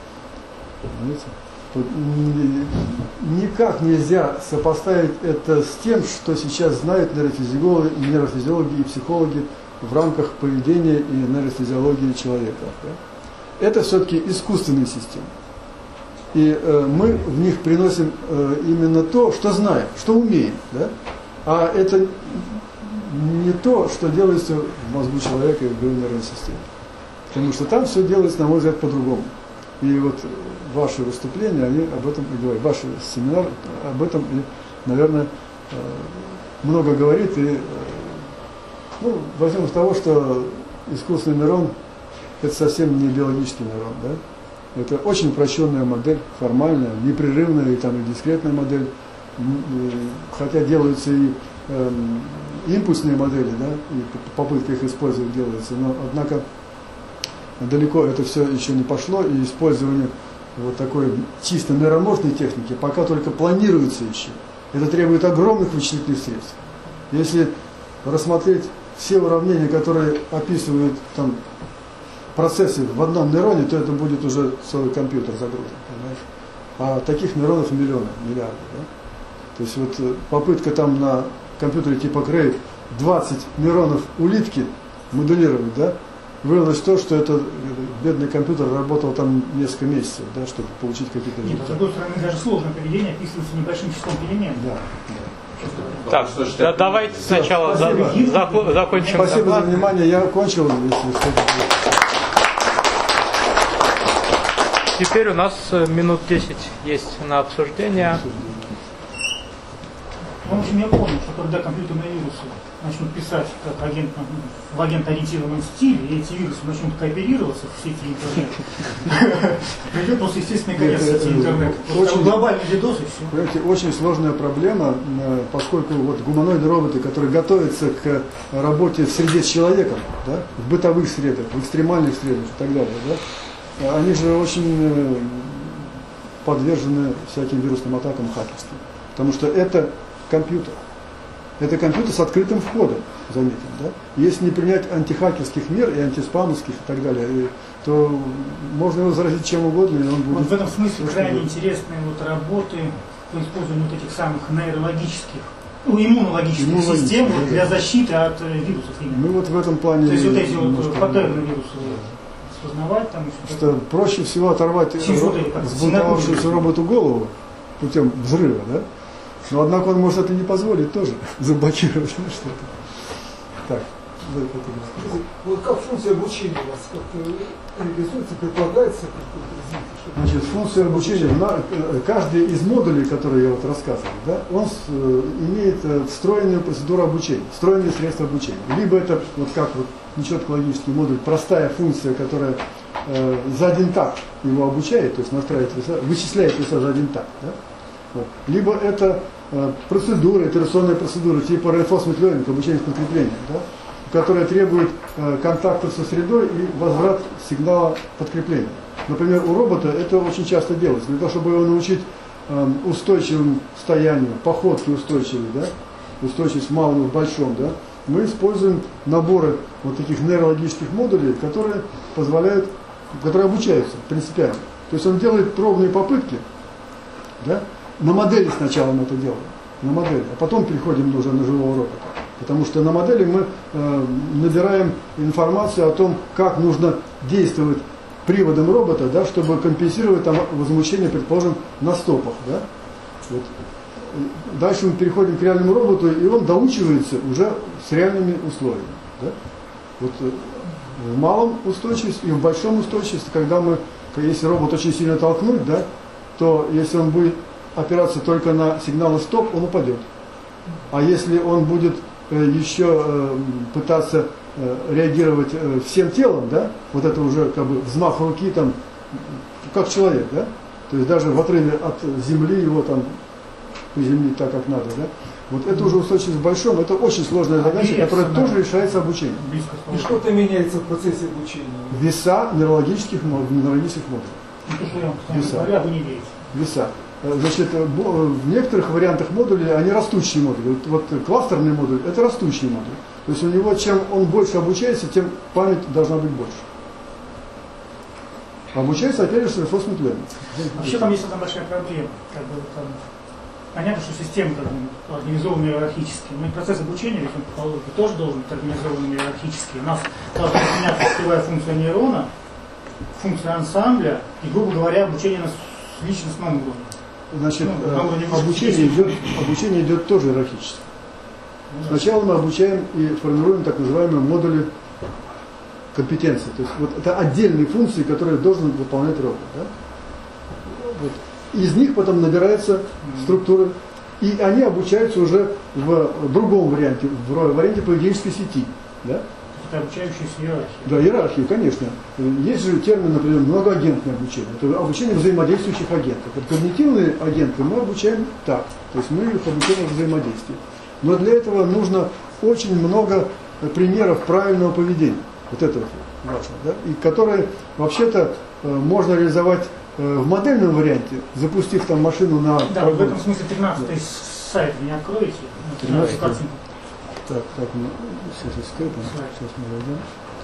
Тут никак нельзя сопоставить это с тем, что сейчас знают нейрофизиологи, нейрофизиологи и психологи в рамках поведения и нейрофизиологии человека. Это все-таки искусственные системы. И э, мы в них приносим э, именно то, что знаем, что умеем. Да? А это не то, что делается в мозгу человека и в нервной системе. Потому что там все делается, на мой взгляд, по-другому. И вот ваши выступления, они об этом и говорят. Ваш семинар об этом, и, наверное, много говорит. И, ну, возьмем с того, что искусственный нейрон – это совсем не биологический нейрон. Да? Это очень упрощенная модель, формальная, непрерывная и, там, и дискретная модель. Хотя делаются и э, импульсные модели, да, и попытка их использовать делается, но, однако, далеко это все еще не пошло, и использование вот такой чисто нейроморфной техники пока только планируется еще. Это требует огромных вычислительных средств. Если рассмотреть все уравнения, которые описывают там процессы в одном нейроне, то это будет уже целый компьютер загружен, понимаешь? А таких нейронов миллионы, миллиарды. Да? То есть вот попытка там на компьютере типа Cray двадцать нейронов улитки моделировать, да, вылилось то, что этот бедный компьютер работал там несколько месяцев, да, чтобы получить какие-то результаты. Нет, с другой стороны, даже сложное поведение описывается небольшим числом перемен. Да, да. Так, да, давайте сначала за, за, закончим. Спасибо за внимание, я окончил. Если Теперь у нас минут десять есть на обсуждение. В общем, я помню, что когда компьютерные вирусы начнут писать как агент, в агент-ориентированном стиле, и эти вирусы начнут кооперироваться в сети интернет, придет просто естественный конец сети интернет. Очень глобальный видос и все. Понимаете, очень сложная проблема, поскольку вот гуманоидные роботы, которые готовятся к работе в среде с человеком, да, в бытовых средах, в экстремальных средах и так далее, да, они же очень подвержены всяким вирусным атакам, хакерским. Потому что это компьютер. Это компьютер с открытым входом, заметим, да? Если не принять антихакерских мер и антиспамовских и так далее, то можно его заразить чем угодно, и он будет... Вот в этом смысле крайне интересные вот работы по использованию вот этих самых нейрологических, ну, иммунологических Иммунологических, систем да, для защиты от э, вирусов. Именно. Мы вот в этом плане... То есть вот эти вот паттерны вируса распознавать там... Что проще всего оторвать взбунтовавшуюся роботу голову, путем взрыва, да? Но однако он может это не позволить тоже, заблокировать что-то. Так, вы это расскажите. Вот как функция обучения у вас как реализуется, предполагается какое-то развитие? Значит, функция обучения, на, каждый из модулей, которые я вот рассказывал, да, он с, имеет встроенную процедуру обучения, встроенные средства обучения. Либо это, вот как вот нечеткологический модуль, простая функция, которая э, за один такт его обучает, то есть настраивает веса, вычисляет веса за один такт. Да? Вот. Либо это э, процедура, итерационная процедура типа reinforcement learning, обучение с подкреплением, да, которая требует э, контакта со средой и возврат сигнала подкрепления. Например, у робота это очень часто делается. Для того, чтобы его научить э, устойчивому стоянию, походке устойчивой, да, устойчивость в малом и в большом, да, мы используем наборы вот таких нейрологических модулей, которые позволяют, которые обучаются принципиально. То есть он делает пробные попытки, да, на модели сначала мы это делаем, на модели, а потом переходим уже на живого робота. Потому что на модели мы э, набираем информацию о том, как нужно действовать приводом робота, да, чтобы компенсировать там возмущение, предположим, на стопах. Да? Вот. Дальше мы переходим к реальному роботу, и он доучивается уже с реальными условиями. Да? Вот, в малом устойчивости и в большом устойчивости, когда мы, если робот очень сильно толкнуть, да, то если он будет опираться только на сигналы стоп, он упадет. А если он будет э, еще э, пытаться э, реагировать э, всем телом, да, вот это уже как бы взмах руки, там, как человек, да, то есть даже в отрыве от земли его там приземлить так, как надо, да, вот это уже устойчивость в большом, это очень сложная задача, а которая да. тоже решается обучением. И что-то меняется в процессе обучения? Веса нейрологических модулей. Нейрологических модулей. Ну, Веса. Говоря, вы не верите. Веса. Значит, в некоторых вариантах модулей они растущие модули. Вот, вот кластерный модуль – это растущий модуль. То есть у него, чем он больше обучается, тем память должна быть больше. Обучается, опять же, reinforcement learning. Вообще там есть одна большая проблема. Как бы, там, понятно, что система как бы, организована иерархически, но и процесс обучения, ведь он тоже должен быть организован иерархически. У нас должна меняться сетевая функция нейрона, функция ансамбля и, грубо говоря, обучение на личностном уровне. Значит, ну, обучение, идет, обучение идет тоже иерархически. Сначала мы обучаем и формируем так называемые модули компетенции. То есть вот это отдельные функции, которые должен выполнять робот. Да? Вот. Из них потом набираются структуры, и они обучаются уже в другом варианте, в варианте поведенческой сети. Да? Это обучающаяся иерархия. Да, иерархия, конечно. Есть же термин, например, многоагентное обучение. Это обучение взаимодействующих агентов. Вот когнитивные агенты мы обучаем так. То есть мы их обучаем взаимодействию. Но для этого нужно очень много примеров правильного поведения. Вот это вот важно. Да? И которые вообще-то можно реализовать в модельном варианте, запустив там машину на... Да, в этом смысле тринадцатый да. сайт вы не откроете. тринадцатую картинку. Так, так, мы сейчас скрипим, сейчас мы войдем.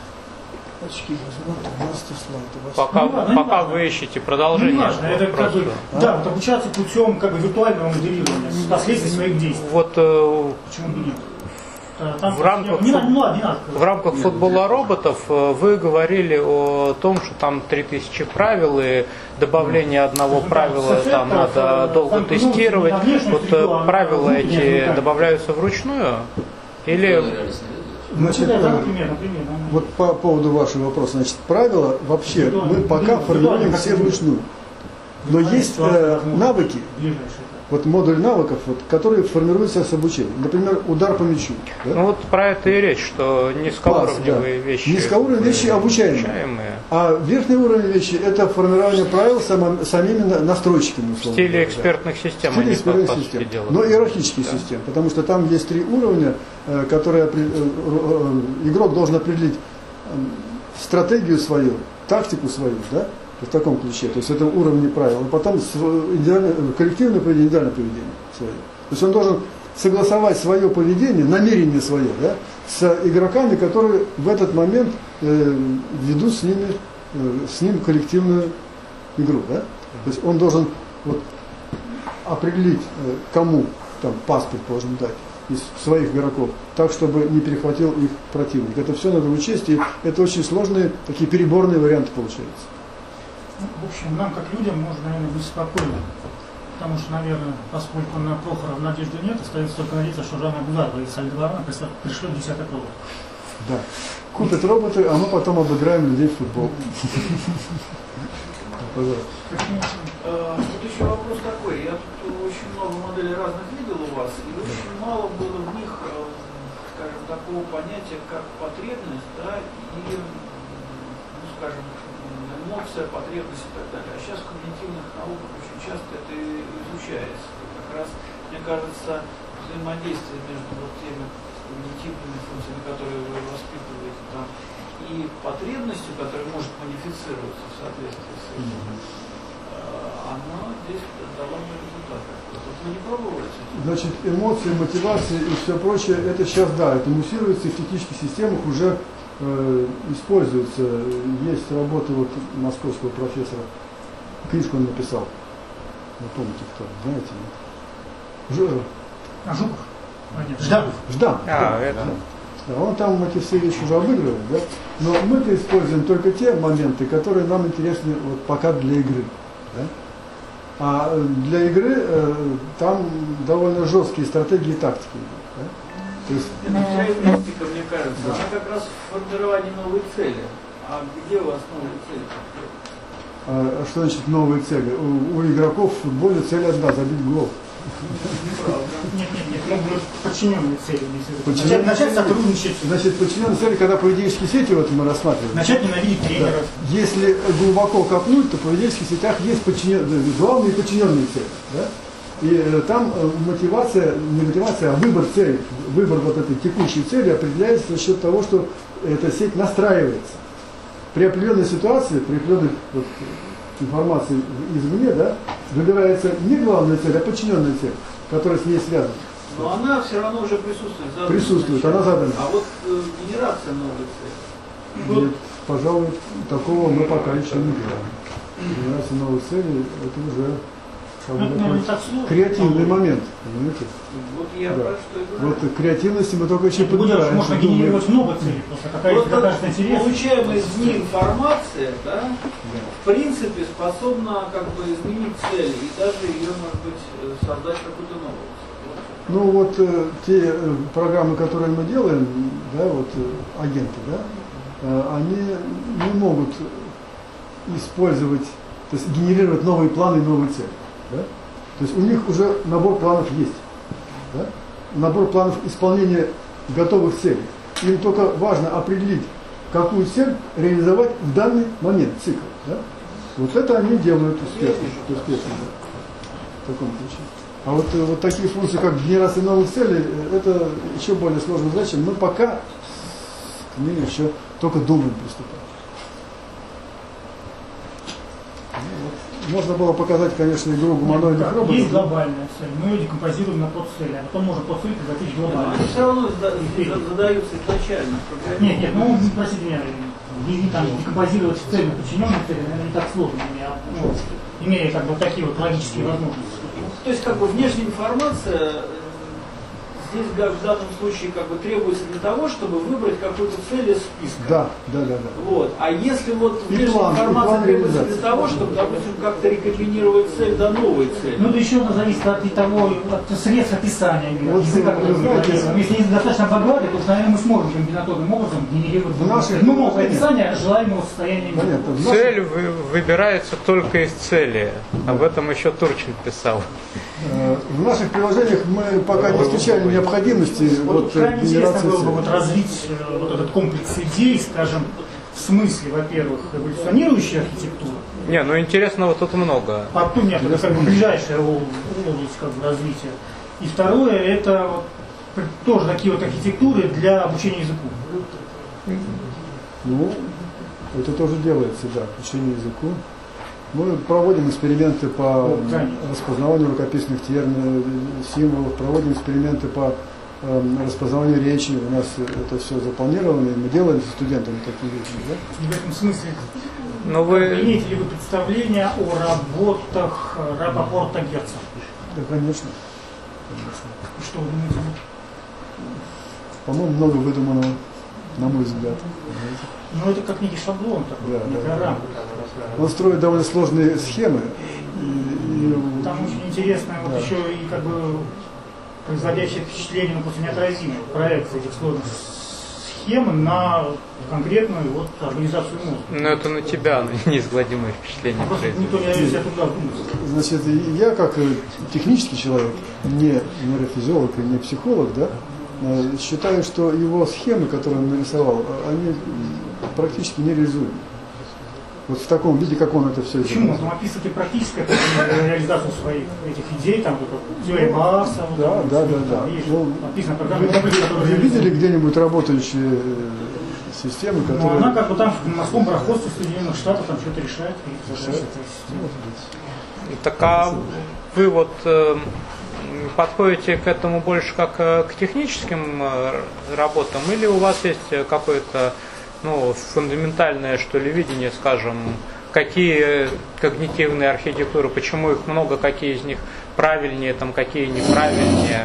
Очки возьмем, тринадцатый слайд. Пока, ну, ладно, пока вы ищете продолжение. Ну, важно, это как бы, а? Да, вот обучаться путем как бы виртуального моделирования, с последствий своих действий. Вот, э, почему бы нет? Там в, рамках, не, не, ну, в рамках футбола роботов вы говорили о том, что там три тысячи правил и добавление одного правила там надо долго тестировать. Вот правила эти добавляются вручную? Или... Значит, вот по поводу вашего вопроса, значит, правила вообще мы пока формируем все вручную. Но есть э, навыки, вот модуль навыков, вот, которые формируются с обучением. Например, удар по мячу. Да? Ну вот про это и речь, что низкоуровневые Класс, да. вещи. Низкоуровневые вещи обучаемые. обучаемые. А верхний уровень вещи это формирование правил само, самими настройщиками. В стиле экспертных да. систем. В стиле экспертных систем. Но иерархических да. систем. Потому что там есть три уровня, которые игрок должен определить стратегию свою, тактику свою, да? В таком ключе, то есть это уровни правил, и потом коллективное поведение, индивидуальное поведение свое. То есть он должен согласовать свое поведение, намерение свое, да, с игроками, которые в этот момент э, ведут с ними, э, с ним коллективную игру, да. То есть он должен вот, определить, э, кому там пас, предположим, дать из своих игроков, так, чтобы не перехватил их противник. Это все надо учесть, и это очень сложные, такие переборные варианты получаются. В общем, нам, как людям, можно, наверное, быть спокойным. потому что, наверное, поскольку на Прохорова надежды нет, остается только надеяться, что Жанна Бударова из Альдебарана пришлет десяток роботов. Да. Купят роботы, а мы потом обыграем людей в футбол. Пожалуйста. Тут еще вопрос такой. Я тут очень много моделей разных видел у вас, и очень мало было в них, скажем, такого понятия, как потребность, да, и, ну, скажем, эмоция, потребность и так далее. А сейчас в когнитивных науках очень часто это изучается. Как раз, мне кажется, взаимодействие между вот теми когнитивными функциями, которые вы воспитываете там, и потребностью, которая может модифицироваться в соответствии с этим, оно здесь дало мне результат. Вот мы не пробовали. Значит, эмоции, мотивации и все прочее, это сейчас, да, это муссируется и в технических системах уже э, используется. Есть работа вот московского профессора, книжку он написал. Вы помните, кто, знаете? Ж... А Жуков? А, нет, Жданов. Жданов. А, это... Да, он там эти все вещи уже обыгрывает, да? Но мы-то используем только те моменты, которые нам интересны вот пока для игры. Да? А для игры э, там довольно жесткие стратегии и тактики. Да? То есть, мистика, мне кажется, да. Она как раз в формировании новой цели. А где у вас новые цели? А, что значит новые цели? У, у игроков в футболе цель одна – забить гол. Нет, нет, нет, подчиненные цели. Начать, начать сотрудничать. Значит, подчиненные цели, когда поведенческие сети вот мы рассматриваем. Начать ненавидеть тренера. Да. Если глубоко копнуть, то в поведенческих сетях есть подчиненные, главные подчиненные цели. Да? И э, там э, мотивация, не мотивация, а выбор цели, выбор вот этой текущей цели определяется за счет того, что эта сеть настраивается. При определенной ситуации, при определенной вот, информации извне, да, выбирается не главная цель, а подчиненная цель, которая с ней связана. Но она все равно уже присутствует. Присутствует, она задана. А вот э, генерация новой цели. Нет, вот. Пожалуй, такого мы пока еще не делаем. Генерация новой цели, это уже как бы, ну, такой креативный момент. Понимаете? Вот я да. про что и говорю. Вот креативности мы только еще подбираем. Можно генерировать много целей, просто какая-то кажется интересная. Получаемая из них информация, да, в принципе, способна как бы изменить цель и даже ее, может быть, создать какую-то новую. Ну вот э, те э, программы, которые мы делаем, да, вот э, агенты, да, э, они не могут использовать, то есть генерировать новые планы и новые цели. Да? То есть у них уже набор планов есть. Да? Набор планов исполнения готовых целей. Им только важно определить, какую цель реализовать в данный момент цикла. Да? Вот это они делают успешно. успешно да? В таком случае. А вот, вот такие функции, как генерация новых целей, это еще более сложная задача. Мы пока к ней еще только думаем приступать. Можно было показать, конечно, игру гуманоидных так, роботов. Есть глобальная цель, мы ее декомпозируем на подцели, а потом можно подцель превратить в глобальную. Они все равно задаются изначально. Нет, нет, ну, простите меня, не, там, декомпозировать в цель на подчиненные цели, наверное, не так сложно, имея, ну, имея как бы такие вот логические возможности. То есть, как бы, внешняя информация здесь, как в данном случае, как бы требуется для того, чтобы выбрать какую-то цель из списка. Да, да, да, да. Вот. А если вот и внешняя план, информация требуется для того, чтобы, допустим, как-то рекомбинировать цель до новой цели. Ну, это еще зависит от того, от средств описания, вот, языка, который мы знаете, говорим. Если есть достаточно богатый, то, наверное, мы сможем комбинаторным образом генерировать наших, ну, новое описание желаемого состояния. Понятно. Цель вы, выбирается только из цели. Об этом еще Турчин писал. В наших приложениях мы пока не встречали необходимости вот, вот, крайне интересно было бы цели. вот развить э, вот этот комплекс идей, скажем, в смысле, во-первых, эволюционирующей архитектуры. Не, ну интересно вот тут много. Потом нет, это как бы ближайшая область как бы, развития. И второе, это вот, тоже такие вот архитектуры для обучения языку. Ну, это тоже делается, да, обучение языку. Мы проводим эксперименты по распознаванию рукописных терминов, символов, проводим эксперименты по э, распознаванию речи. У нас это все запланировано, и мы делаем с студентами такие вещи. Да? И в этом смысле, Но вы... имеете ли вы представление о работах Рапопорта Герца? Да, конечно. конечно. Что вы думаете? По-моему, много выдуманного, на мой взгляд. Ну, это как некий шаблон такой, да, некая да, рамка. Он строит довольно сложные схемы, и, Там очень интересно, да. вот еще и как бы производящее впечатление, ну, просто неотразимое проекция этих сложных схем на конкретную вот организацию мозга. Ну это на тебя неизгладимое впечатление Просто производит. никто не дает себя туда вдуматься. Значит, я как технический человек, не нейрофизиолог и не психолог, да, считаю, что его схемы, которые он нарисовал, они практически нереализуемы. Вот в таком виде, как он это все Почему? изобразил. Он описывает практическую реализацию своих этих идей, там, вот, теория Марса, вот, Да, вот, да, вот, да, там, да. есть Ну, описано программы, которые Вы реализуют. видели где-нибудь работающие системы, Ну, которые... она как бы там в морском пароходстве Соединенных Штатов там что-то решает. Решает? Может быть. Так а вы вот э, подходите к этому больше как э, к техническим э, работам, или у вас есть какое-то, ну, фундаментальное, что ли, видение, скажем, какие когнитивные архитектуры, почему их много, какие из них правильнее, там, какие неправильнее?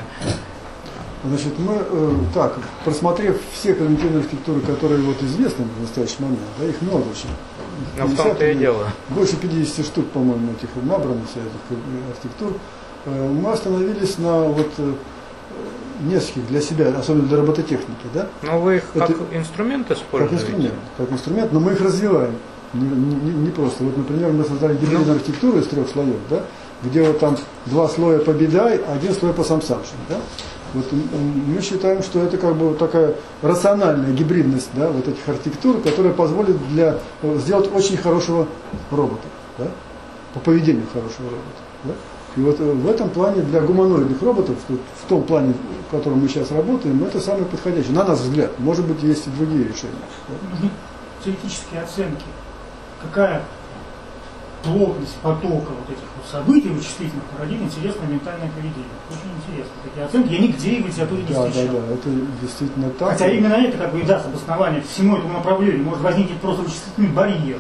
Значит, мы, э, так, просмотрев все когнитивные архитектуры, которые вот известны в настоящий момент, да, их много очень. Но в том-то и дело. Больше пятидесяти штук, по-моему, этих набрано, вся этих архитектур. Э, мы остановились на вот э, нескольких для себя, особенно для робототехники, да? Но вы их как Это инструмент используете? Как инструмент, как инструмент, но мы их развиваем. Не, не, не просто. Вот, например, мы создали гибридную архитектуру из трех слоев, да, где вот там два слоя по бидай, один слой по самсамшин, да. Вот мы считаем, что это как бы такая рациональная гибридность, да, вот этих архитектур, которая позволит для, сделать очень хорошего робота, да, по поведению хорошего робота. Да. И вот в этом плане для гуманоидных роботов, в том плане, в котором мы сейчас работаем, это самое подходящее, на наш взгляд. Может быть, есть и другие решения. Да. Нужны теоретические оценки. Какая плотность потока вот этих вот событий вычислительных породит интересное ментальное поведение. Очень интересно. Такие оценки я нигде и в литературе не Да, встречал. да, да, это действительно так. Хотя именно это как бы и даст обоснование всему этому направлению. Может возникнуть просто вычислительный барьер.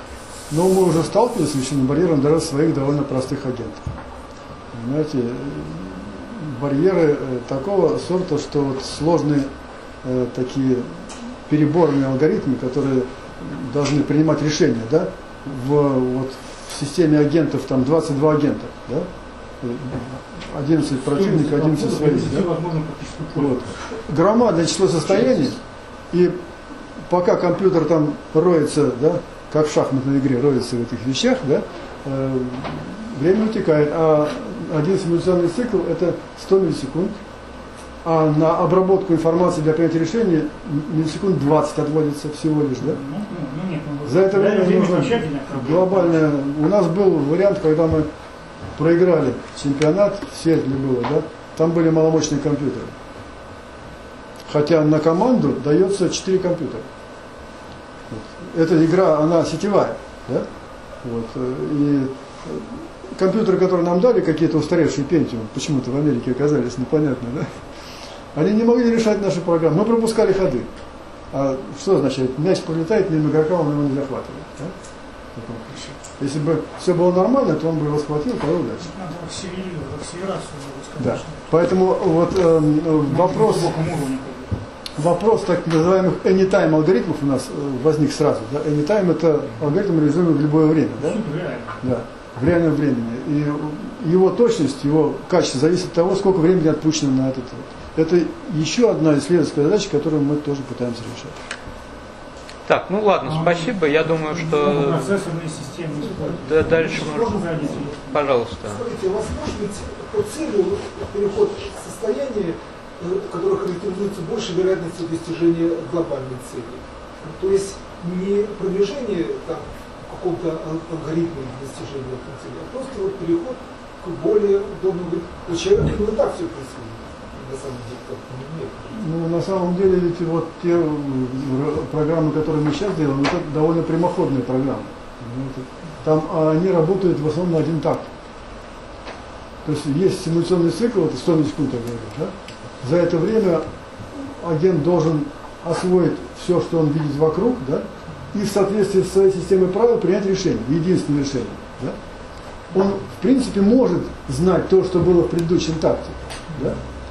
Но мы уже сталкивались с вычислительным барьером даже своих довольно простых агентов. Понимаете, барьеры такого сорта, что вот сложные э, такие переборные алгоритмы, которые должны принимать решения, да, в, вот, в системе агентов, там двадцать два агента, да, одиннадцать противников, одиннадцать своих, да? Вот. Громадное число состояний, и пока компьютер там роется, да, как в шахматной игре роется в этих вещах, да, э, время утекает, а один симуляционный цикл это сто миллисекунд, а на обработку информации для принятия решения миллисекунд двадцать отводится всего лишь, да? Ну, ну, нет, ну, За это время нужно глобальное. У нас был вариант, когда мы проиграли чемпионат, в Сиэтле было, да? Там были маломощные компьютеры. Хотя на команду дается четыре компьютера. Вот. Эта игра, она сетевая, да? Вот. И компьютеры, которые нам дали, какие-то устаревшие Pentium, почему-то в Америке оказались, непонятно, да? Они не могли решать наши программы. Мы пропускали ходы. А что означает? Мяч пролетает мимо игрока, он его не захватывает. Да? Если бы все было нормально, то он бы его схватил, порой дальше. Надо акселерацию, да. Поэтому вот э, вопрос, вопрос так называемых anytime алгоритмов у нас возник сразу. Да? Anytime это алгоритм, реализуемый в любое время. Да? Да, в реальном времени. И его точность, его качество зависит от того, сколько времени отпущено на этот вот. Это еще одна исследовательская задача, которую мы тоже пытаемся решать. Так, ну ладно, спасибо. Я думаю, что процессорные системы. Да, дальше можно. Пожалуйста. Смотрите, у вас может быть по целью переход в состояние, которое характеризуется большей вероятностью достижения глобальной цели. То есть не продвижение там какого-то алгоритма достижения этой цели, а просто вот переход к более удобному. У человека именно так все происходит. На самом деле, как нет. Ну, на самом деле, ведь вот те программы, которые мы сейчас делаем, это довольно прямоходные программы. Там они работают в основном на один такт. То есть есть симуляционный цикл, это сто миллисекунд, я говорю, да? За это время агент должен освоить все, что он видит вокруг, да? И в соответствии с своей системой правил принять решение, единственное решение. Да? Он, в принципе, может знать то, что было в предыдущем такте. Да?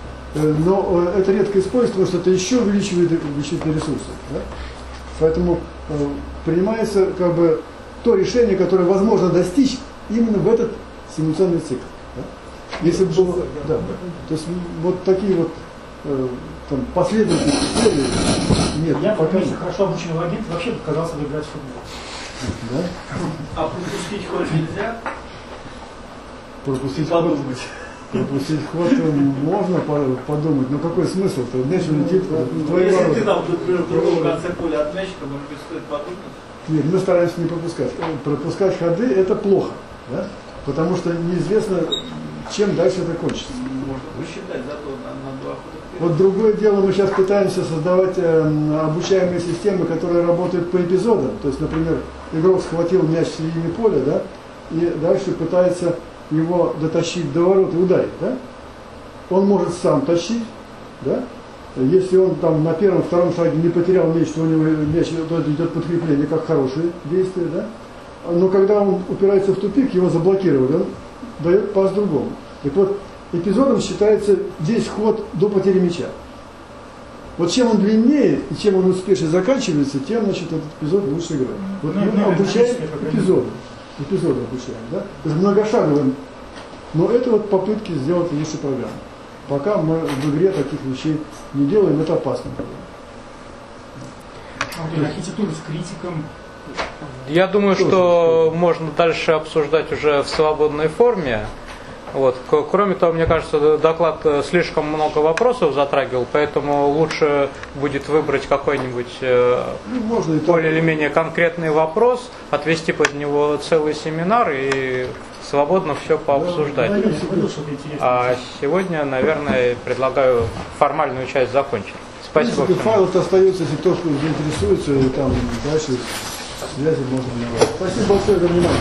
Но это редко используется, потому что это еще увеличивает вычислительные ресурсы. Да? Поэтому э, принимается как бы то решение, которое возможно достичь именно в этот симуляционный цикл. Да? Если бы было, да, то есть вот такие вот э, там, последовательные цели нет. Я пока вместе хорошо обученного агента вообще отказался бы играть в футбол. Да? А пропустить ход нельзя? Пропустить ход, пропустить ход можно подумать, но какой смысл-то? Мяч улетит в твои Если ворота. ты там, например, в другом конце поля от мячика, может быть, стоит подумать? Нет, мы стараемся не пропускать. Пропускать ходы – это плохо, да? Потому что неизвестно, чем дальше это кончится. Можно высчитать зато на, на два хода вперед. Вот другое дело, мы сейчас пытаемся создавать э, обучаемые системы, которые работают по эпизодам. То есть, например, игрок схватил мяч в середине поля, да, и дальше пытается его дотащить до ворот и ударить, да? Он может сам тащить, да? Если он там на первом, втором шаге не потерял мяч, то у него мяч, то это идет подкрепление, как хорошее действие, да? Но когда он упирается в тупик, его заблокировали, он дает пас другому. Так вот, эпизодом считается весь ход до потери мяча. Вот чем он длиннее и чем он успешнее заканчивается, тем, значит, этот эпизод лучше играть. Вот Ну, мы ну, обучаем это эпизоды. Эпизоды обучаем, да? То есть многошаговым. Но это вот попытки сделать лучше программу. Пока мы в игре таких вещей не делаем, это опасно. Вот, архитектуру с критиком. Я думаю, Тоже что можно дальше обсуждать уже в свободной форме. Вот. К- Кроме того, мне кажется, доклад э, слишком много вопросов затрагивал, поэтому лучше будет выбрать какой-нибудь э, Ну, можно и так. более или менее конкретный вопрос, отвести под него целый семинар и свободно все пообсуждать. Да, Я да, понял, что это интересно. А сегодня, наверное, предлагаю формальную часть закончить. В Спасибо принципе, всем. файл остается, если кто заинтересуется, и там дальше связи можно наводить. Спасибо большое за внимание.